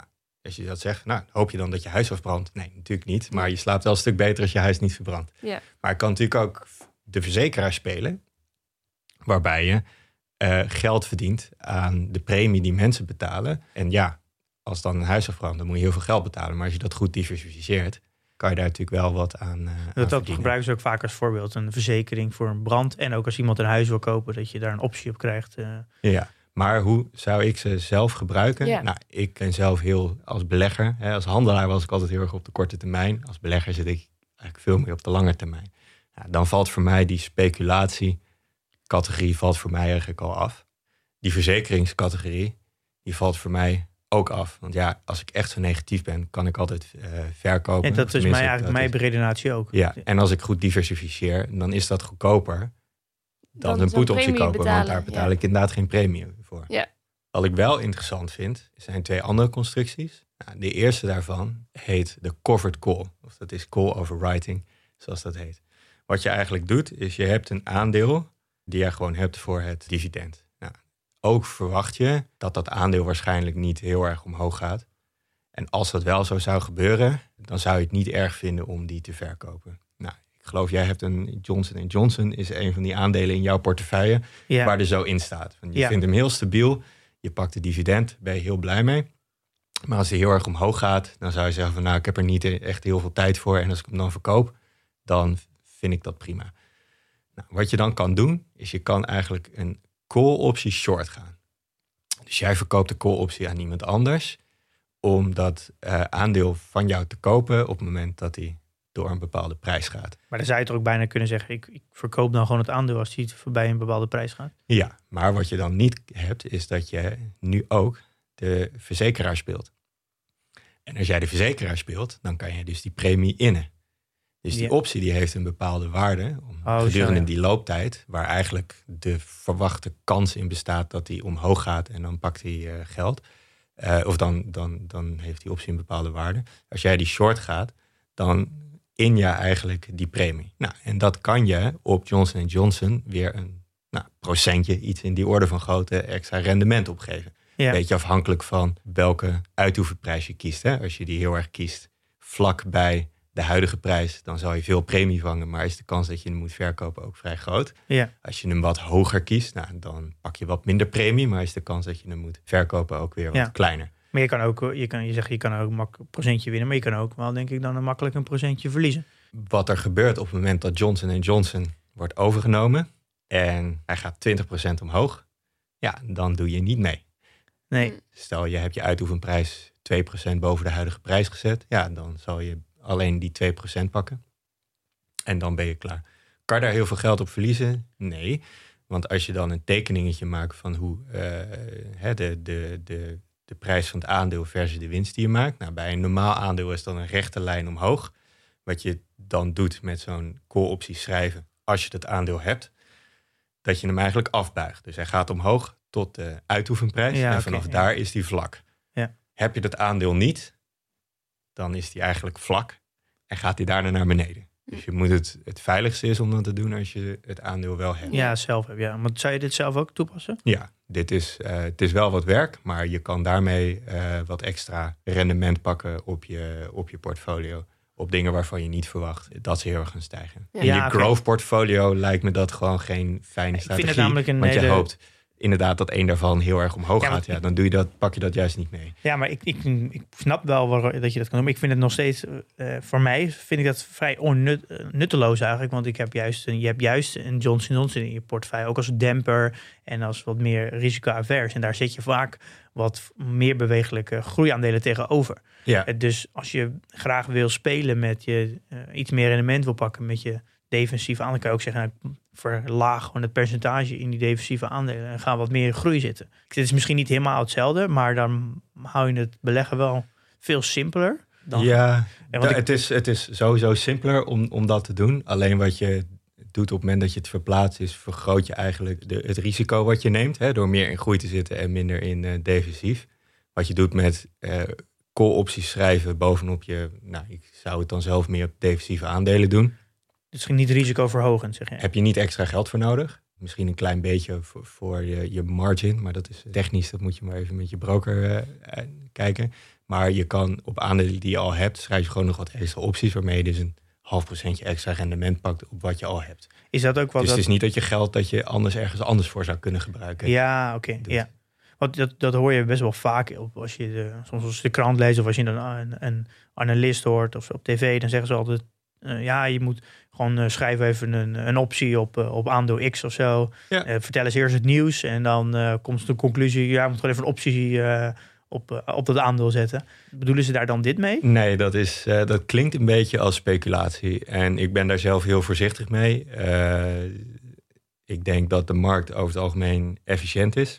Als je dat zegt, nou, hoop je dan dat je huis afbrandt? Nee, natuurlijk niet. Maar je slaapt wel een stuk beter als je huis niet verbrandt. Ja. Maar ik kan natuurlijk ook de verzekeraar spelen, waarbij je uh, geld verdient aan de premie die mensen betalen. En ja, als dan een huis afbrandt, dan moet je heel veel geld betalen. Maar als je dat goed diversificeert, kan je daar natuurlijk wel wat aan, uh, dat, aan dat gebruiken ze ook vaak als voorbeeld. Een verzekering voor een brand. En ook als iemand een huis wil kopen, dat je daar een optie op krijgt. Uh. Ja, maar hoe zou ik ze zelf gebruiken? Ja. Nou, ik ben zelf heel als belegger. Hè, als handelaar was ik altijd heel erg op de korte termijn. Als belegger zit ik eigenlijk veel meer op de lange termijn. Nou, dan valt voor mij die speculatiecategorie valt voor mij eigenlijk al af. Die verzekeringscategorie, die valt voor mij ook af. Want ja, als ik echt zo negatief ben, kan ik altijd uh, verkopen. En dat is mij eigenlijk mijn is, beredenatie ook. Ja, en als ik goed diversificeer, dan is dat goedkoper dan, dan een put-optie kopen. Betalen, want daar betaal ja. ik inderdaad geen premie voor. Ja. Wat ik wel interessant vind, zijn twee andere constructies. Nou, de eerste daarvan heet de covered call. Of dat is call overwriting, zoals dat heet. Wat je eigenlijk doet, is je hebt een aandeel die je gewoon hebt voor het dividend. Nou, ook verwacht je dat dat aandeel waarschijnlijk niet heel erg omhoog gaat. En als dat wel zo zou gebeuren, dan zou je het niet erg vinden om die te verkopen. Nou, ik geloof jij hebt een Johnson en Johnson, is een van die aandelen in jouw portefeuille, ja, waar er zo in staat. Want je ja. vindt hem heel stabiel, je pakt de dividend, ben je heel blij mee. Maar als hij heel erg omhoog gaat, dan zou je zeggen van nou, ik heb er niet echt heel veel tijd voor. En als ik hem dan verkoop, dan vind ik dat prima. Nou, wat je dan kan doen, is je kan eigenlijk een call-optie short gaan. Dus jij verkoopt de call-optie aan iemand anders om dat uh, aandeel van jou te kopen op het moment dat hij door een bepaalde prijs gaat. Maar dan zou je toch ook bijna kunnen zeggen, ik, ik verkoop dan gewoon het aandeel als hij voorbij een bepaalde prijs gaat? Ja, maar wat je dan niet hebt, is dat je nu ook de verzekeraar speelt. En als jij de verzekeraar speelt, dan kan je dus die premie innen. Dus die ja. optie die heeft een bepaalde waarde om oh, gedurende zo, ja. die looptijd, waar eigenlijk de verwachte kans in bestaat dat die omhoog gaat en dan pakt hij uh, geld. Uh, of dan, dan, dan heeft die optie een bepaalde waarde. Als jij die short gaat, dan in je eigenlijk die premie. Nou, en dat kan je op Johnson en Johnson weer een nou, procentje, iets in die orde van grootte, extra rendement opgeven. Ja. Beetje afhankelijk van welke uitoefenprijs je kiest. Hè? Als je die heel erg kiest vlak bij de huidige prijs, dan zal je veel premie vangen, maar is de kans dat je hem moet verkopen ook vrij groot. Ja. Als je hem wat hoger kiest, nou, dan pak je wat minder premie, maar is de kans dat je hem moet verkopen ook weer wat ja. kleiner. Maar je kan ook, je kan je zegt, je kan ook een procentje winnen, maar je kan ook wel, denk ik, dan een makkelijk een procentje verliezen. Wat er gebeurt op het moment dat Johnson en Johnson wordt overgenomen en hij gaat twintig procent omhoog, ja, dan doe je niet mee. Nee. Stel, je hebt je uitoefenprijs twee procent boven de huidige prijs gezet, ja, dan zal je alleen die twee procent pakken. En dan ben je klaar. Kan je daar heel veel geld op verliezen? Nee. Want als je dan een tekeningetje maakt van hoe uh, hè, de, de, de, de prijs van het aandeel versus de winst die je maakt. Nou, bij een normaal aandeel is dan een rechte lijn omhoog. Wat je dan doet met zo'n call-optie schrijven, als je dat aandeel hebt, dat je hem eigenlijk afbuigt. Dus hij gaat omhoog tot de uitoefenprijs. Ja, en vanaf okay, daar ja. is die vlak. Ja. Heb je dat aandeel niet, dan is die eigenlijk vlak en gaat die daarna naar beneden. Dus je moet het, het veiligste is om dat te doen als je het aandeel wel hebt. Ja, zelf heb je. Ja. Maar zou je dit zelf ook toepassen? Ja, dit is, uh, het is wel wat werk, maar je kan daarmee uh, wat extra rendement pakken op je, op je portfolio. Op dingen waarvan je niet verwacht dat ze heel erg gaan stijgen. Ja. In je ja, growth okay. portfolio lijkt me dat gewoon geen fijne strategie. Ik vind het namelijk een, want je hele... hoopt inderdaad dat één daarvan heel erg omhoog ja, gaat, ja, dan doe je dat, pak je dat juist niet mee. Ja, maar ik, ik, ik snap wel waar, dat je dat kan doen. Maar ik vind het nog steeds, uh, voor mij vind ik dat vrij onnutteloos eigenlijk. Want ik heb juist een, je hebt juist een Johnson Johnson in je portefeuille, ook als demper en als wat meer risico-avers. En daar zet je vaak wat meer bewegelijke groeiaandelen tegenover. Ja. Uh, dus als je graag wil spelen met je, uh, iets meer rendement wil pakken met je defensieve aandelen, kan je ook zeggen, nou, verlaag gewoon het percentage in die defensieve aandelen en ga wat meer in groei zitten. Het is misschien niet helemaal hetzelfde, maar dan hou je het beleggen wel veel simpeler. Dan ja, da, ik, het, is, het is sowieso simpeler om, om dat te doen. Alleen wat je doet op het moment dat je het verplaatst, is vergroot je eigenlijk de, het risico wat je neemt, hè, door meer in groei te zitten en minder in uh, defensief. Wat je doet met uh, call-opties schrijven bovenop je, nou, ik zou het dan zelf meer op defensieve aandelen doen. Dus niet risicoverhogend, zeg je. Heb je niet extra geld voor nodig? Misschien een klein beetje voor, voor je, je margin, maar dat is technisch, dat moet je maar even met je broker uh, kijken. Maar je kan op aandelen die je al hebt, schrijf je gewoon nog wat extra opties, waarmee je dus een half procentje extra rendement pakt op wat je al hebt. Is dat ook wat? Dus dat... het is niet dat je geld dat je anders ergens anders voor zou kunnen gebruiken. Ja, oké. Okay, ja. Want dat, dat hoor je best wel vaak op als je de, soms als je de krant leest of als je een, een, een analist hoort of op tv, dan zeggen ze altijd, uh, ja, je moet gewoon uh, schrijven even een, een optie op, uh, op aandeel X of zo. Ja. Uh, vertel eens eerst het nieuws en dan uh, komt de conclusie, ja, je moet gewoon even een optie uh, op, uh, op dat aandeel zetten. Bedoelen ze daar dan dit mee? Nee, dat, is, uh, dat klinkt een beetje als speculatie. En ik ben daar zelf heel voorzichtig mee. Uh, ik denk dat de markt over het algemeen efficiënt is.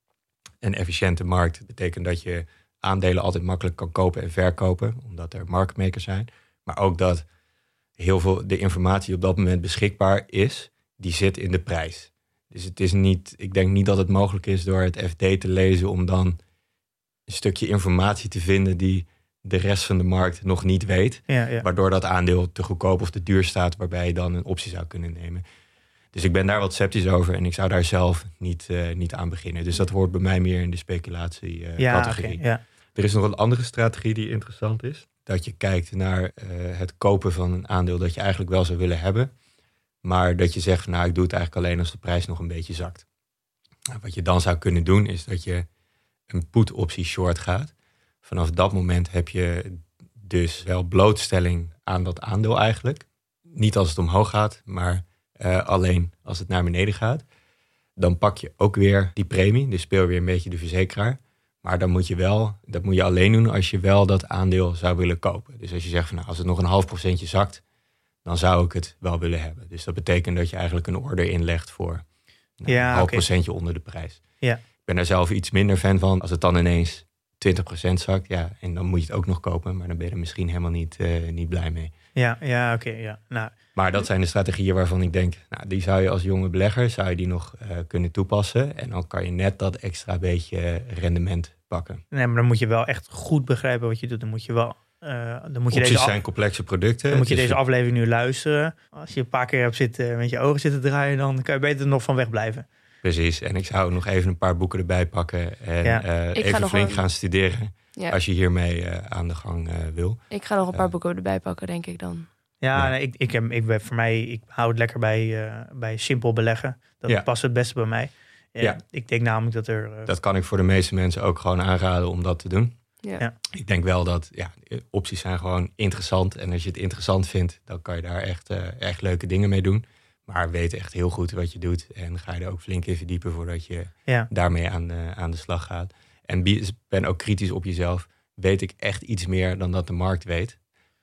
Een efficiënte markt betekent dat je aandelen altijd makkelijk kan kopen en verkopen, omdat er marktmakers zijn. Maar ook dat heel veel de informatie op dat moment beschikbaar is, die zit in de prijs. Dus het is niet, ik denk niet dat het mogelijk is door het F D te lezen om dan een stukje informatie te vinden die de rest van de markt nog niet weet. Ja, ja. Waardoor dat aandeel te goedkoop of te duur staat, waarbij je dan een optie zou kunnen nemen. Dus ik ben daar wat sceptisch over en ik zou daar zelf niet, uh, niet aan beginnen. Dus dat hoort bij mij meer in de speculatie-categorie. Uh, ja, okay, ja. Er is nog een andere strategie die interessant is. Dat je kijkt naar uh, het kopen van een aandeel dat je eigenlijk wel zou willen hebben. Maar dat je zegt, van, nou, ik doe het eigenlijk alleen als de prijs nog een beetje zakt. Nou, wat je dan zou kunnen doen is dat je een put-optie short gaat. Vanaf dat moment heb je dus wel blootstelling aan dat aandeel eigenlijk. Niet als het omhoog gaat, maar uh, alleen als het naar beneden gaat. Dan pak je ook weer die premie, dus speel weer een beetje de verzekeraar. Maar dan moet je wel, dat moet je alleen doen als je wel dat aandeel zou willen kopen. Dus als je zegt van nou, als het nog een half procentje zakt, dan zou ik het wel willen hebben. Dus dat betekent dat je eigenlijk een order inlegt voor nou, ja, een half okay. procentje onder de prijs. Ja. Ik ben daar zelf iets minder fan van. Als het dan ineens twintig procent zakt, ja, en dan moet je het ook nog kopen. Maar dan ben je er misschien helemaal niet, uh, niet blij mee. Ja, ja oké. Okay, ja. Nou. Maar dat zijn de strategieën waarvan ik denk, nou, die zou je als jonge belegger zou je die nog uh, kunnen toepassen. En dan kan je net dat extra beetje rendement pakken. Nee, maar dan moet je wel echt goed begrijpen wat je doet. Dan moet je wel... Uh, dan moet je Opties deze af... zijn complexe producten. Dan moet je dus deze aflevering nu luisteren. Als je een paar keer hebt zitten, met je ogen zitten draaien, dan kan je beter er nog van wegblijven. Precies. En ik zou nog even een paar boeken erbij pakken en ja. uh, even flink een... gaan studeren. Ja. Als je hiermee uh, aan de gang uh, wil. Ik ga nog een paar uh, boeken erbij pakken, denk ik dan. Ja, ja. Nee, ik, ik, heb, ik ben voor mij, ik hou het lekker bij, uh, bij simpel beleggen. Dat ja. past het beste bij mij. Uh, ja. Ik denk namelijk dat er... Uh... Dat kan ik voor de meeste mensen ook gewoon aanraden om dat te doen. Ja. Ja. Ik denk wel dat ja, opties zijn gewoon interessant. En als je het interessant vindt, dan kan je daar echt, uh, echt leuke dingen mee doen. Maar weet echt heel goed wat je doet. En ga je er ook flink in verdiepen voordat je ja. daarmee aan de, aan de slag gaat. En ben ook kritisch op jezelf. Weet ik echt iets meer dan dat de markt weet?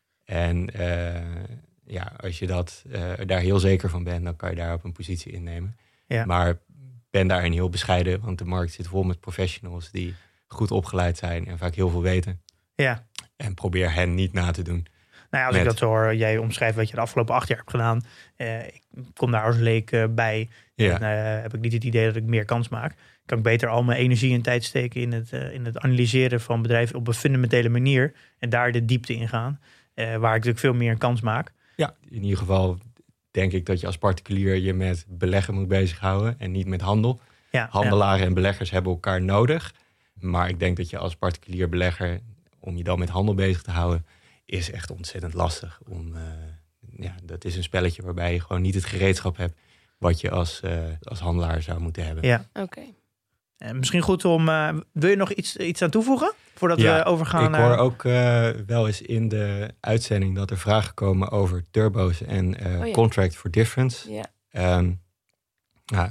En uh, ja, als je dat, uh, daar heel zeker van bent, dan kan je daar op een positie innemen. Ja. Maar ben daarin heel bescheiden, want de markt zit vol met professionals die goed opgeleid zijn en vaak heel veel weten. Ja. En probeer hen niet na te doen. Nou ja, als met... ik dat zo hoor, jij omschrijft wat je de afgelopen acht jaar hebt gedaan. Uh, ik kom daar als leek uh, bij. Ja. En uh, heb ik niet het idee dat ik meer kans maak. Kan ik beter al mijn energie en tijd steken in het, uh, in het analyseren van bedrijven op een fundamentele manier. En daar de diepte in gaan. Uh, waar ik natuurlijk veel meer een kans maak. Ja, in ieder geval denk ik dat je als particulier je met beleggen moet bezighouden en niet met handel. Ja, Handelaren ja. en beleggers hebben elkaar nodig. Maar ik denk dat je als particulier belegger, om je dan met handel bezig te houden, is echt ontzettend lastig. Om, uh, ja, dat is een spelletje waarbij je gewoon niet het gereedschap hebt wat je als, uh, als handelaar zou moeten hebben. Ja, oké. Okay. Uh, misschien goed om... Uh, wil je nog iets, iets aan toevoegen? Voordat ja, we overgaan ik hoor uh, ook uh, wel eens in de uitzending dat er vragen komen over turbo's en uh, oh, ja. contract for difference. Ja. Um, nou,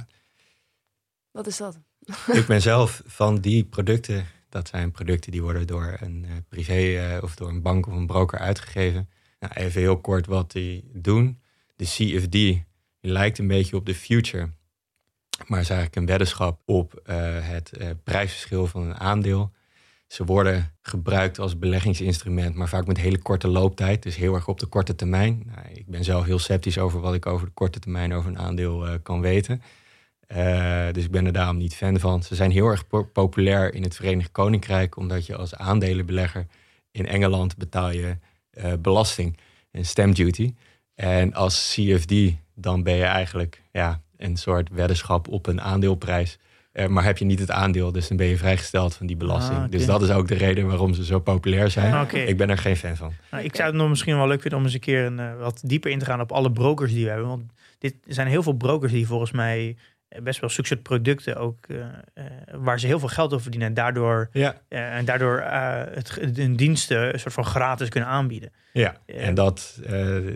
wat is dat? Ik ben zelf van die producten. Dat zijn producten die worden door een uh, privé uh, of door een bank of een broker uitgegeven. Nou, even heel kort wat die doen. De C F D die lijkt een beetje op de future. Maar is eigenlijk een weddenschap op uh, het uh, prijsverschil van een aandeel. Ze worden gebruikt als beleggingsinstrument, maar vaak met hele korte looptijd. Dus heel erg op de korte termijn. Nou, ik ben zelf heel sceptisch over wat ik over de korte termijn over een aandeel uh, kan weten. Uh, dus ik ben er daarom niet fan van. Ze zijn heel erg po- populair in het Verenigd Koninkrijk, omdat je als aandelenbelegger in Engeland betaal je uh, belasting en stamp duty. En als C F D dan ben je eigenlijk ja, een soort weddenschap op een aandeelprijs Uh, maar heb je niet het aandeel, dus dan ben je vrijgesteld van die belasting. Ah, okay. Dus dat is ook de reden waarom ze zo populair zijn. Ah, okay. Ik ben er geen fan van. Nou, ik zou het nog misschien wel leuk vinden om eens een keer een, uh, wat dieper in te gaan op alle brokers die we hebben. Want dit zijn heel veel brokers die volgens mij best wel zulke soort producten ook uh, uh, waar ze heel veel geld op verdienen en daardoor ja. uh, en daardoor uh, het, hun diensten een soort van gratis kunnen aanbieden. Ja, uh, en dat uh,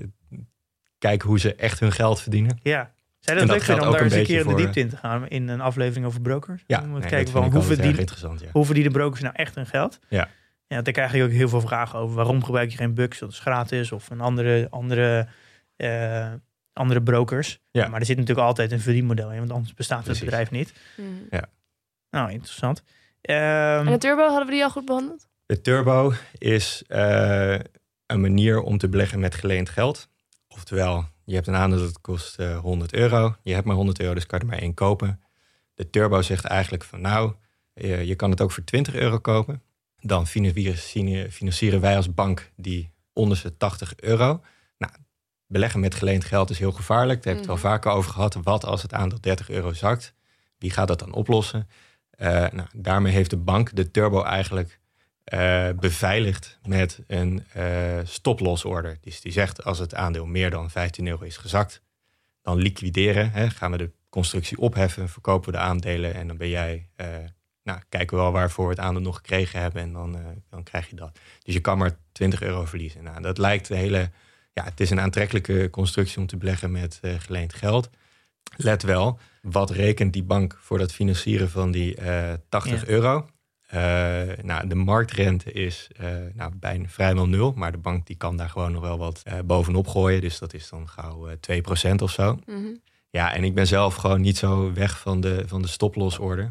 kijken hoe ze echt hun geld verdienen. Ja. Zou dat leuk vinden om daar eens een keer in de diepte in te gaan in een aflevering over brokers? Ja, om te nee, kijken van hoe verdienen, ja. hoe verdienen brokers nou echt hun geld? Ja. Ja, daar krijg je ook heel veel vragen over. Waarom gebruik je geen Bux? Dat is gratis of een andere andere uh, andere brokers. Ja. Maar er zit natuurlijk altijd een verdienmodel in, want anders bestaat Precies. het bedrijf niet. Mm. Ja. Nou, interessant. Um, en de Turbo, hadden we die al goed behandeld? De Turbo is uh, een manier om te beleggen met geleend geld. Oftewel, je hebt een aandeel dat kost uh, honderd euro. Je hebt maar honderd euro, dus kan je er maar één kopen. De Turbo zegt eigenlijk van nou, je, je kan het ook voor twintig euro kopen. Dan financieren wij als bank die onderste tachtig euro. Nou, beleggen met geleend geld is heel gevaarlijk. Daar hebben we het wel vaker over gehad. Wat als het aandeel dertig euro zakt? Wie gaat dat dan oplossen? Uh, nou, daarmee heeft de bank de Turbo eigenlijk uh, beveiligd met een uh, stop-loss-order. Dus die zegt als het aandeel meer dan vijftien euro is gezakt, dan liquideren. Hè, gaan we de constructie opheffen, verkopen we de aandelen en dan ben jij... Uh, nou, kijken we wel waarvoor we het aandeel nog gekregen hebben en dan, uh, dan krijg je dat. Dus je kan maar twintig euro verliezen. Nou, dat lijkt de hele... Ja, het is een aantrekkelijke constructie om te beleggen met uh, geleend geld. Let wel, wat rekent die bank voor dat financieren van die uh, tachtig ja. euro? Uh, nou, de marktrente is uh, nou, bijna vrijwel nul, maar de bank die kan daar gewoon nog wel wat uh, bovenop gooien. Dus dat is dan gauw uh, twee procent of zo. Mm-hmm. Ja, en ik ben zelf gewoon niet zo weg van de, van de stop-loss-order.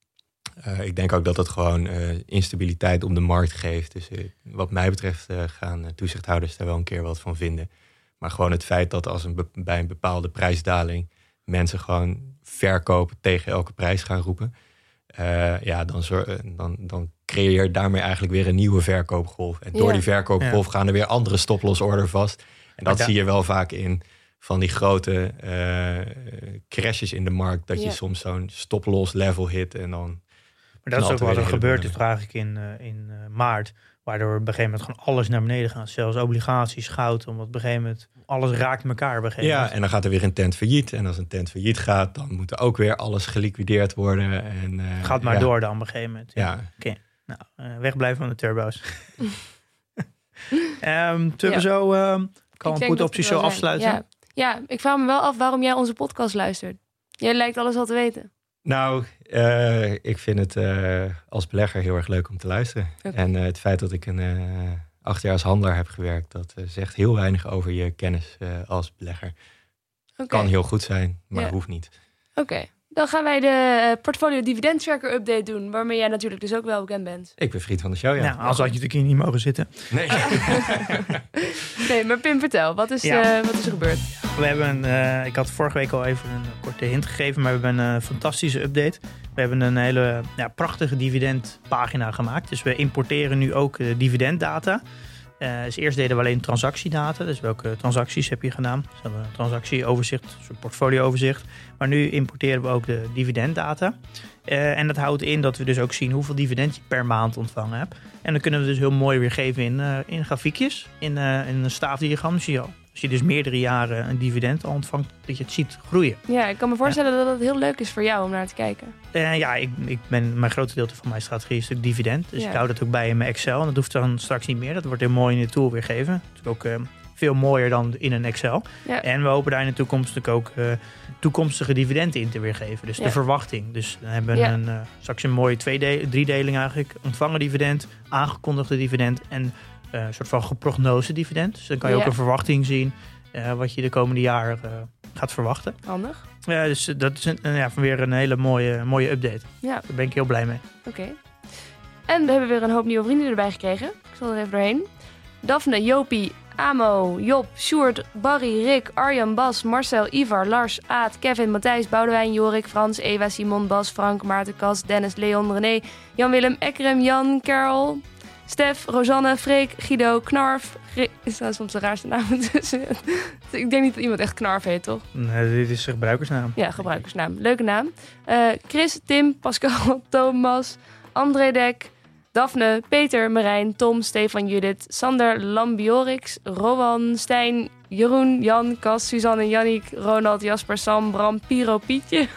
Uh, ik denk ook dat het gewoon uh, instabiliteit op de markt geeft. Dus uh, wat mij betreft uh, gaan uh, toezichthouders daar wel een keer wat van vinden. Maar gewoon het feit dat als een be- bij een bepaalde prijsdaling mensen gewoon verkopen tegen elke prijs gaan roepen. Uh, ja, dan, zor- dan, dan creëer je daarmee eigenlijk weer een nieuwe verkoopgolf. En door ja. die verkoopgolf ja. gaan er weer andere stop-loss-order vast. En dat ja. zie je wel vaak in van die grote uh, crashes in de markt. Dat ja. je soms zo'n stop-loss level hit en dan... Maar dat is ook wat er gebeurd is eigenlijk in, uh, in uh, maart. Waardoor op een gegeven moment gewoon alles naar beneden gaat. Zelfs obligaties, goud. Omdat op een gegeven moment alles raakt elkaar. Op een gegeven ja, moment. En dan gaat er weer een tent failliet. En als een tent failliet gaat, dan moet er ook weer alles geliquideerd worden. En, uh, gaat maar ja. door dan op een gegeven moment. Ja. ja. Oké, okay. nou, uh, wegblijven van de turbo's. um, zullen we zo uh, kan een goed optie zo afsluiten? Ja. ja, ik vraag me wel af waarom jij onze podcast luistert. Jij lijkt alles al te weten. Nou, uh, ik vind het uh, als belegger heel erg leuk om te luisteren. Okay. En uh, het feit dat ik een uh, acht jaar als handelaar heb gewerkt, dat uh, zegt heel weinig over je kennis uh, als belegger. Okay. Kan heel goed zijn, maar ja. hoeft niet. Oké, okay. Dan gaan wij de uh, portfolio dividend tracker update doen, waarmee jij natuurlijk dus ook wel bekend bent. Ik ben vriend van de show, ja. Nou, anders had je natuurlijk hier niet mogen zitten. Nee. nee, maar Pim, vertel, wat is, ja. uh, wat is er gebeurd? We hebben, uh, ik had vorige week al even een korte hint gegeven, maar we hebben een uh, fantastische update. We hebben een hele ja, prachtige dividendpagina gemaakt. Dus we importeren nu ook uh, dividenddata. Uh, dus eerst deden we alleen transactiedata. Dus welke transacties heb je gedaan? Dus we hebben een transactieoverzicht, een soort portfolieoverzicht. Maar nu importeren we ook de dividenddata. Uh, en dat houdt in dat we dus ook zien hoeveel dividend je per maand ontvangen hebt. En dan kunnen we dus heel mooi weergeven in, uh, in grafiekjes, in, uh, in een staafdiagram. Dus zie je al. Als je dus meerdere jaren een dividend al ontvangt, dat je het ziet groeien. Ja, ik kan me voorstellen ja. dat het heel leuk is voor jou om naar te kijken. Uh, ja, ik, ik ben, mijn grootste deel van mijn strategie is natuurlijk dividend. Dus ja. ik hou dat ook bij in mijn Excel. En dat hoeft dan straks niet meer. Dat wordt heel mooi in de tool weergegeven. Dat is ook uh, veel mooier dan in een Excel. Ja. En we hopen daar in de toekomst natuurlijk ook uh, toekomstige dividenden in te weergeven. Dus ja. de verwachting. Dus dan hebben we ja. een, uh, straks een mooie tweede, driedeling eigenlijk. Ontvangen dividend, aangekondigde dividend en een uh, soort van geprognose dividend. Dus dan kan je ja. ook een verwachting zien uh, wat je de komende jaren uh, gaat verwachten. Handig. Ja, dus dat is een, uh, ja, weer een hele mooie, mooie update. Ja. Daar ben ik heel blij mee. Oké. Okay. En we hebben weer een hoop nieuwe vrienden erbij gekregen. Ik zal er even doorheen. Daphne, Jopie, Amo, Job, Sjoerd, Barry, Rick, Arjan, Bas, Marcel, Ivar, Lars, Aad, Kevin, Matthijs, Boudewijn, Jorik, Frans, Eva, Simon, Bas, Frank, Maarten, Kas, Dennis, Leon, René, Jan-Willem, Ekrem, Jan, Carol, Stef, Rosanne, Freek, Guido, Knarf. Gri- is dat soms de raarste naam tussen? Ik denk niet dat iemand echt Knarf heet, toch? Nee, dit is een gebruikersnaam. Ja, gebruikersnaam. Leuke naam. Uh, Chris, Tim, Pascal, Thomas, André Dek, Daphne, Peter, Marijn, Tom, Stefan, Judith, Sander, Lambiorix, Rowan, Stijn, Jeroen, Jan, Cas, Suzanne, Janniek, Ronald, Jasper, Sam, Bram, Piro, Pietje.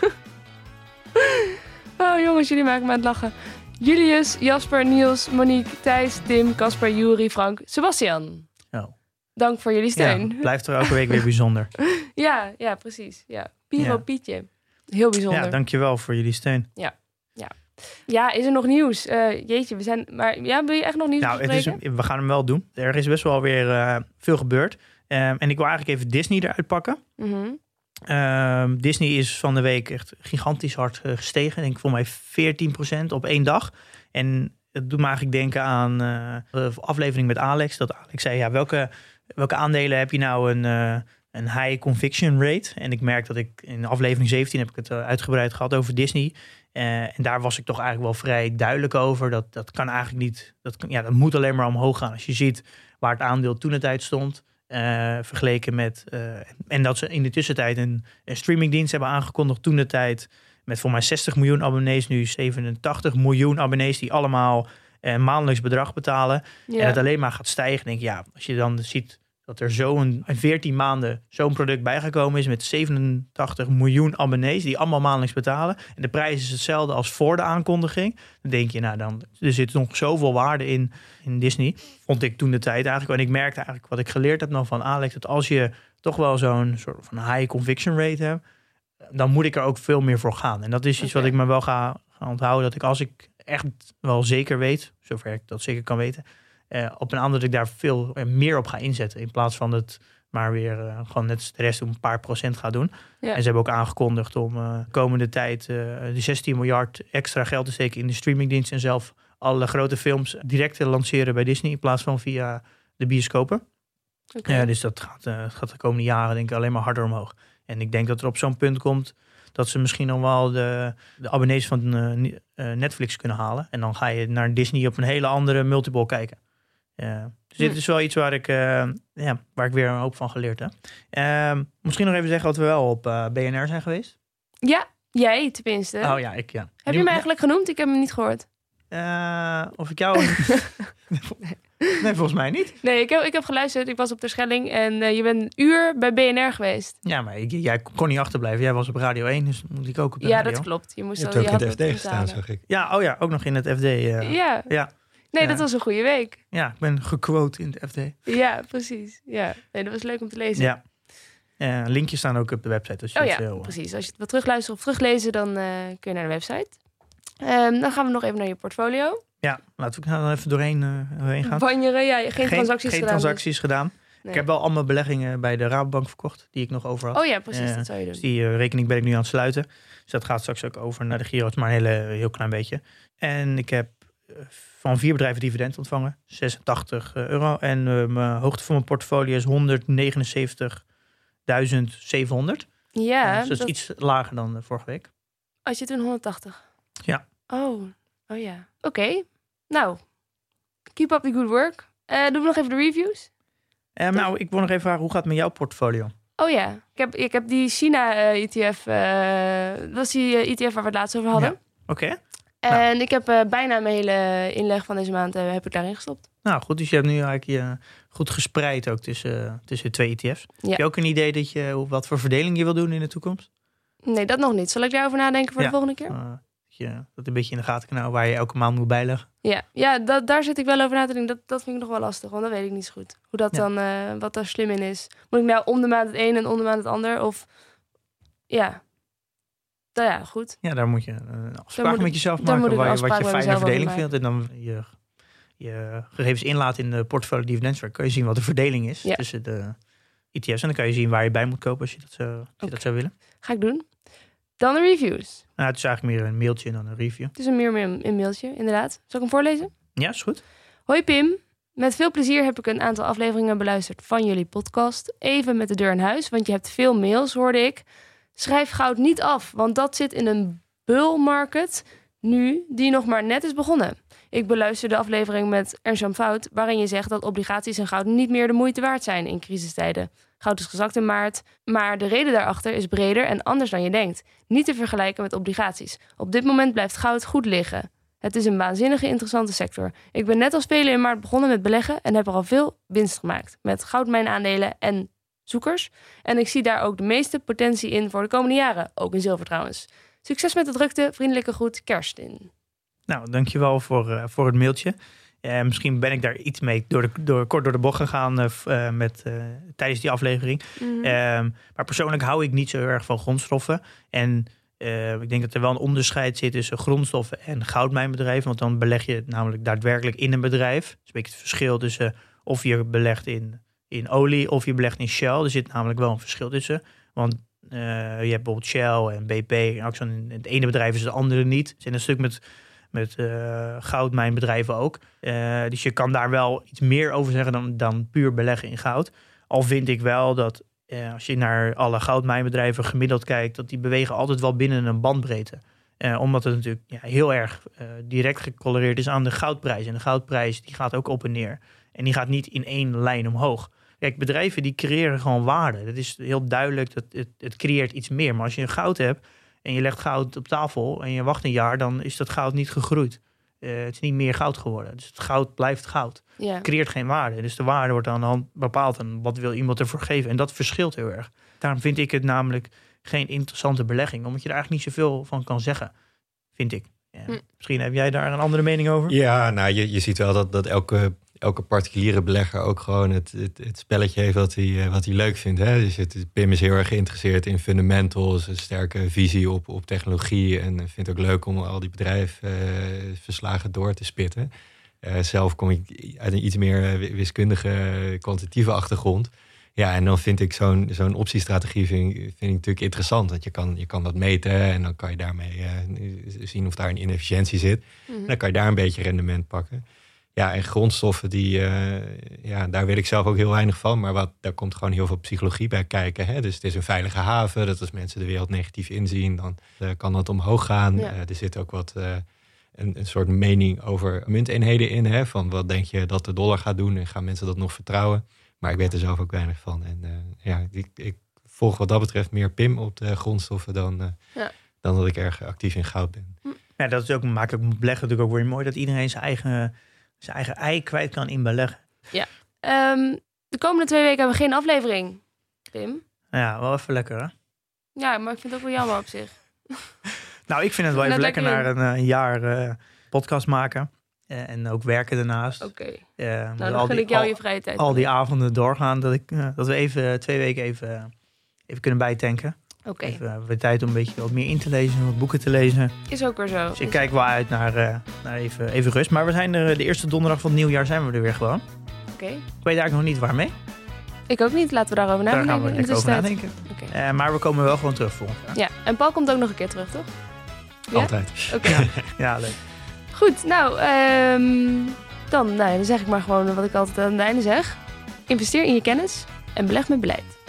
Oh jongens, jullie maken me aan het lachen. Julius, Jasper, Niels, Monique, Thijs, Tim, Casper, Juri, Frank, Sebastian. Oh. Dank voor jullie steun. Ja, blijft er elke week weer bijzonder. ja, ja, precies. Ja. Piro, ja. Pietje. Heel bijzonder. Ja, dankjewel voor jullie steun. Ja, ja. Ja, is er nog nieuws? Uh, jeetje, we zijn... Maar ja, wil je echt nog nieuws nou, het is, bespreken? we gaan hem wel doen. Er is best wel weer uh, veel gebeurd. Um, en ik wil eigenlijk even Disney eruit pakken. Mm-hmm. Um, Disney is van de week echt gigantisch hard uh, gestegen. Ik denk voor mij veertien procent op één dag. En het doet me eigenlijk denken aan uh, de aflevering met Alex. Dat Alex zei, ja, welke, welke aandelen heb je nou een, uh, een high conviction rate? En ik merk dat ik in aflevering zeventien heb ik het uh, uitgebreid gehad over Disney. Uh, en daar was ik toch eigenlijk wel vrij duidelijk over. Dat, dat kan eigenlijk niet, dat, kan, ja, dat moet alleen maar omhoog gaan. Als je ziet waar het aandeel toen de tijd stond... Uh, vergeleken met... Uh, en dat ze in de tussentijd een, een streamingdienst hebben aangekondigd toen de tijd... met voor mij zestig miljoen abonnees, nu zevenentachtig miljoen abonnees... die allemaal een uh, maandelijks bedrag betalen. Ja. En het alleen maar gaat stijgen. Denk ik, ja, als je dan ziet dat er zo'n in veertien maanden zo'n product bijgekomen is... met zevenentachtig miljoen abonnees die allemaal maandelijks betalen... en de prijs is hetzelfde als voor de aankondiging... dan denk je, nou, dan, er zit nog zoveel waarde in, in Disney... vond ik toen de tijd eigenlijk. En ik merkte eigenlijk wat ik geleerd heb nog van Alex... dat als je toch wel zo'n soort van high conviction rate hebt... dan moet ik er ook veel meer voor gaan. En dat is iets okay. wat ik me wel ga, ga onthouden... dat ik als ik echt wel zeker weet... zover ik dat zeker kan weten... Uh, op een ander dat ik daar veel uh, meer op ga inzetten. In plaats van het maar weer uh, gewoon net als de rest een paar procent gaat doen. Ja. En ze hebben ook aangekondigd om uh, de komende tijd uh, de zestien miljard extra geld te steken in de streamingdienst. En zelf alle grote films direct te lanceren bij Disney. In plaats van via de bioscopen. Okay. Uh, dus dat gaat, uh, gaat de komende jaren denk ik alleen maar harder omhoog. En ik denk dat er op zo'n punt komt dat ze misschien nog wel de, de abonnees van uh, uh, Netflix kunnen halen. En dan ga je naar Disney op een hele andere multiple kijken. Uh, dus dit is wel iets waar ik, uh, ja, waar ik weer een hoop van geleerd heb. Uh, misschien nog even zeggen dat we wel op uh, B N R zijn geweest. Ja, jij tenminste. Oh ja, ik ja. Heb je me eigenlijk ja. genoemd? Ik heb hem niet gehoord. Uh, of ik jou... nee, volgens mij niet. Nee, ik heb, ik heb geluisterd. Ik was op Terschelling en uh, je bent een uur bij B N R geweest. Ja, maar ik, jij kon niet achterblijven. Jij was op Radio één, dus moet ik ook op de ja, radio. Dat klopt. Je moest je al, hebt je ook in het F D gestaan, zag ik. Ja, oh ja, ook nog in het F D. Uh, ja. ja. Nee, ja. dat was een goede week. Ja, ik ben gequote in het F D. Ja, precies. Ja. Nee, dat was leuk om te lezen. Ja. Uh, linkjes staan ook op de website. Dus oh ja, veel, precies. Als je het wil terugluisteren of teruglezen, dan uh, kun je naar de website. Um, dan gaan we nog even naar je portfolio. Ja, laten we nou even doorheen, uh, doorheen gaan. Banjeren, ja, geen, geen transacties geen gedaan. Geen transacties dus. gedaan. Nee. Ik heb wel allemaal beleggingen bij de Rabobank verkocht, die ik nog over had. Oh ja, precies, uh, dat zou je doen. Dus die uh, rekening ben ik nu aan het sluiten. Dus dat gaat straks ook over naar de Giro's, maar een hele, heel klein beetje. En ik heb uh, van vier bedrijven dividend ontvangen, zesentachtig euro. En uh, mijn hoogte van mijn portfolio is honderdnegenenzeventigduizend zevenhonderd. Ja. Uh, dus dat is dat... iets lager dan uh, vorige week. Als je toen honderdtachtig? Ja. Oh, oh ja. Oké. Okay. Nou, keep up the good work. Uh, doen we nog even de reviews? Uh, nou, ik wil nog even vragen, hoe gaat het met jouw portfolio? Oh ja, ik heb, ik heb die China-E T F, uh, dat was die uh, E T F waar we het laatst over hadden. Ja. Oké. Okay. En nou. ik heb uh, bijna mijn hele inleg van deze maand uh, heb ik daarin gestopt. Nou goed, dus je hebt nu eigenlijk je goed gespreid ook tussen, uh, tussen twee E T F's. Ja. Heb je ook een idee dat je, wat voor verdeling je wil doen in de toekomst? Nee, dat nog niet. Zal ik daarover nadenken voor ja. de volgende keer? Uh, dat je dat een beetje in de gaten kan houden waar je elke maand moet bijleggen. Ja, ja dat, daar zit ik wel over na te denken. Dat, dat vind ik nog wel lastig, want dat weet ik niet zo goed. Hoe dat ja. dan, uh, wat daar slim in is. Moet ik nou om de maand het een en om de maand het ander? Of ja, nou ja, goed. Ja, daar moet je een afspraak met jezelf maken. Waar je, wat je fijne verdeling vindt. En dan je, je gegevens inlaat in de portfolio dividendwerk. Kan je zien wat de verdeling is ja. tussen de E T F's. En dan kan je zien waar je bij moet kopen als je dat, zo, als je okay. dat zou willen. Ga ik doen. Dan de reviews. Nou, het is eigenlijk meer een mailtje dan een review. Het is een meer een, een mailtje, inderdaad. Zal ik hem voorlezen? Ja, is goed. Hoi Pim. Met veel plezier heb ik een aantal afleveringen beluisterd van jullie podcast. Even met de deur in huis, want je hebt veel mails, hoorde ik. Schrijf goud niet af, want dat zit in een bull market nu die nog maar net is begonnen. Ik beluisterde de aflevering met Ernst-Jan Fout, waarin je zegt dat obligaties en goud niet meer de moeite waard zijn in crisistijden. Goud is gezakt in maart, maar de reden daarachter is breder en anders dan je denkt. Niet te vergelijken met obligaties. Op dit moment blijft goud goed liggen. Het is een waanzinnige interessante sector. Ik ben net als velen in maart begonnen met beleggen en heb er al veel winst gemaakt. Met goudmijnaandelen en zoekers. En ik zie daar ook de meeste potentie in voor de komende jaren. Ook in zilver trouwens. Succes met de drukte. Vriendelijke groet, Kerstin. Nou, dankjewel voor, uh, voor het mailtje. Uh, misschien ben ik daar iets mee door de, door, kort door de bocht gegaan uh, met, uh, tijdens die aflevering. Mm-hmm. Uh, maar persoonlijk hou ik niet zo erg van grondstoffen. En uh, ik denk dat er wel een onderscheid zit tussen grondstoffen en goudmijnbedrijven. Want dan beleg je namelijk daadwerkelijk in een bedrijf. Dat is een beetje het verschil tussen of je belegt in, in olie of je belegt in Shell. Er zit namelijk wel een verschil tussen. Want uh, je hebt bijvoorbeeld Shell en B P. En Exxon, het ene bedrijf is het andere niet. Er zit een stuk met... Met uh, goudmijnbedrijven ook. Uh, dus je kan daar wel iets meer over zeggen dan, dan puur beleggen in goud. Al vind ik wel dat uh, als je naar alle goudmijnbedrijven gemiddeld kijkt, dat die bewegen altijd wel binnen een bandbreedte. Uh, omdat het natuurlijk ja, heel erg uh, direct gecorreleerd is aan de goudprijs. En de goudprijs die gaat ook op en neer. En die gaat niet in één lijn omhoog. Kijk, bedrijven die creëren gewoon waarde. Dat is heel duidelijk, dat het, het creëert iets meer. Maar als je goud hebt en je legt goud op tafel en je wacht een jaar, dan is dat goud niet gegroeid. Uh, het is niet meer goud geworden. Dus het goud blijft goud. Ja. Het creëert geen waarde. Dus de waarde wordt aan de hand bepaald. En wat wil iemand ervoor geven? En dat verschilt heel erg. Daarom vind ik het namelijk geen interessante belegging. Omdat je er eigenlijk niet zoveel van kan zeggen. Vind ik. Ja. Hm. Misschien heb jij daar een andere mening over? Ja, nou, je, je ziet wel dat, dat elke, elke particuliere belegger ook gewoon het, het, het spelletje heeft wat hij, wat hij leuk vindt. Hè? Dus het, Pim is heel erg geïnteresseerd in fundamentals, een sterke visie op, op technologie. En vindt het ook leuk om al die bedrijfsverslagen uh, door te spitten. Uh, zelf kom ik uit een iets meer wiskundige, kwantitatieve achtergrond. Ja, en dan vind ik zo'n, zo'n optiestrategie vind, vind ik natuurlijk interessant. Want je kan, je kan dat meten en dan kan je daarmee uh, zien of daar een inefficiëntie zit. Mm-hmm. En dan kan je daar een beetje rendement pakken. Ja, en grondstoffen, die, uh, ja, daar weet ik zelf ook heel weinig van. Maar wat, daar komt gewoon heel veel psychologie bij kijken. Hè? Dus het is een veilige haven. Dat als mensen de wereld negatief inzien, dan uh, kan dat omhoog gaan. Ja. Uh, er zit ook wat uh, een, een soort mening over munteenheden in. Hè? Van wat denk je dat de dollar gaat doen en gaan mensen dat nog vertrouwen? Maar ik weet er zelf ook weinig van. En uh, ja, ik, ik volg wat dat betreft meer Pim op de grondstoffen dan, uh, ja. dan dat ik erg actief in goud ben. Ja, dat is ook, maakt ook beleggen natuurlijk ook weer mooi. Dat iedereen zijn eigen, zijn eigen ei kwijt kan in beleggen. Ja. Um, de komende twee weken hebben we geen aflevering, Pim. Ja, wel even lekker, hè? Ja, maar ik vind het ook wel jammer op zich. Nou, ik vind het wel even lekker naar een, een jaar uh, podcast maken. Uh, en ook werken daarnaast. Oké. Okay. Uh, nou, dan gun ik jou al, je vrije tijd. Al die avonden doorgaan. Dat, ik, uh, dat we even twee weken even, even kunnen bijtanken. Oké. Okay. Even uh, weer tijd om een beetje wat meer in te lezen. Wat boeken te lezen. Is ook weer zo. Dus ik kijk wel uit naar, uh, naar even, even rust. Maar we zijn er de eerste donderdag van het nieuwjaar zijn we er weer gewoon. Oké. Okay. Ik weet eigenlijk nog niet waarmee. Ik ook niet. Laten we daarover nadenken. Daar gaan we lekker over nadenken. Okay. Uh, maar we komen wel gewoon terug volgend jaar. Ja, en Paul komt ook nog een keer terug, toch? Ja? Altijd. Oké. Okay. ja, ja, leuk. Goed, nou, um, dan, nou, dan zeg ik maar gewoon wat ik altijd aan het einde zeg. Investeer in je kennis en beleg met beleid.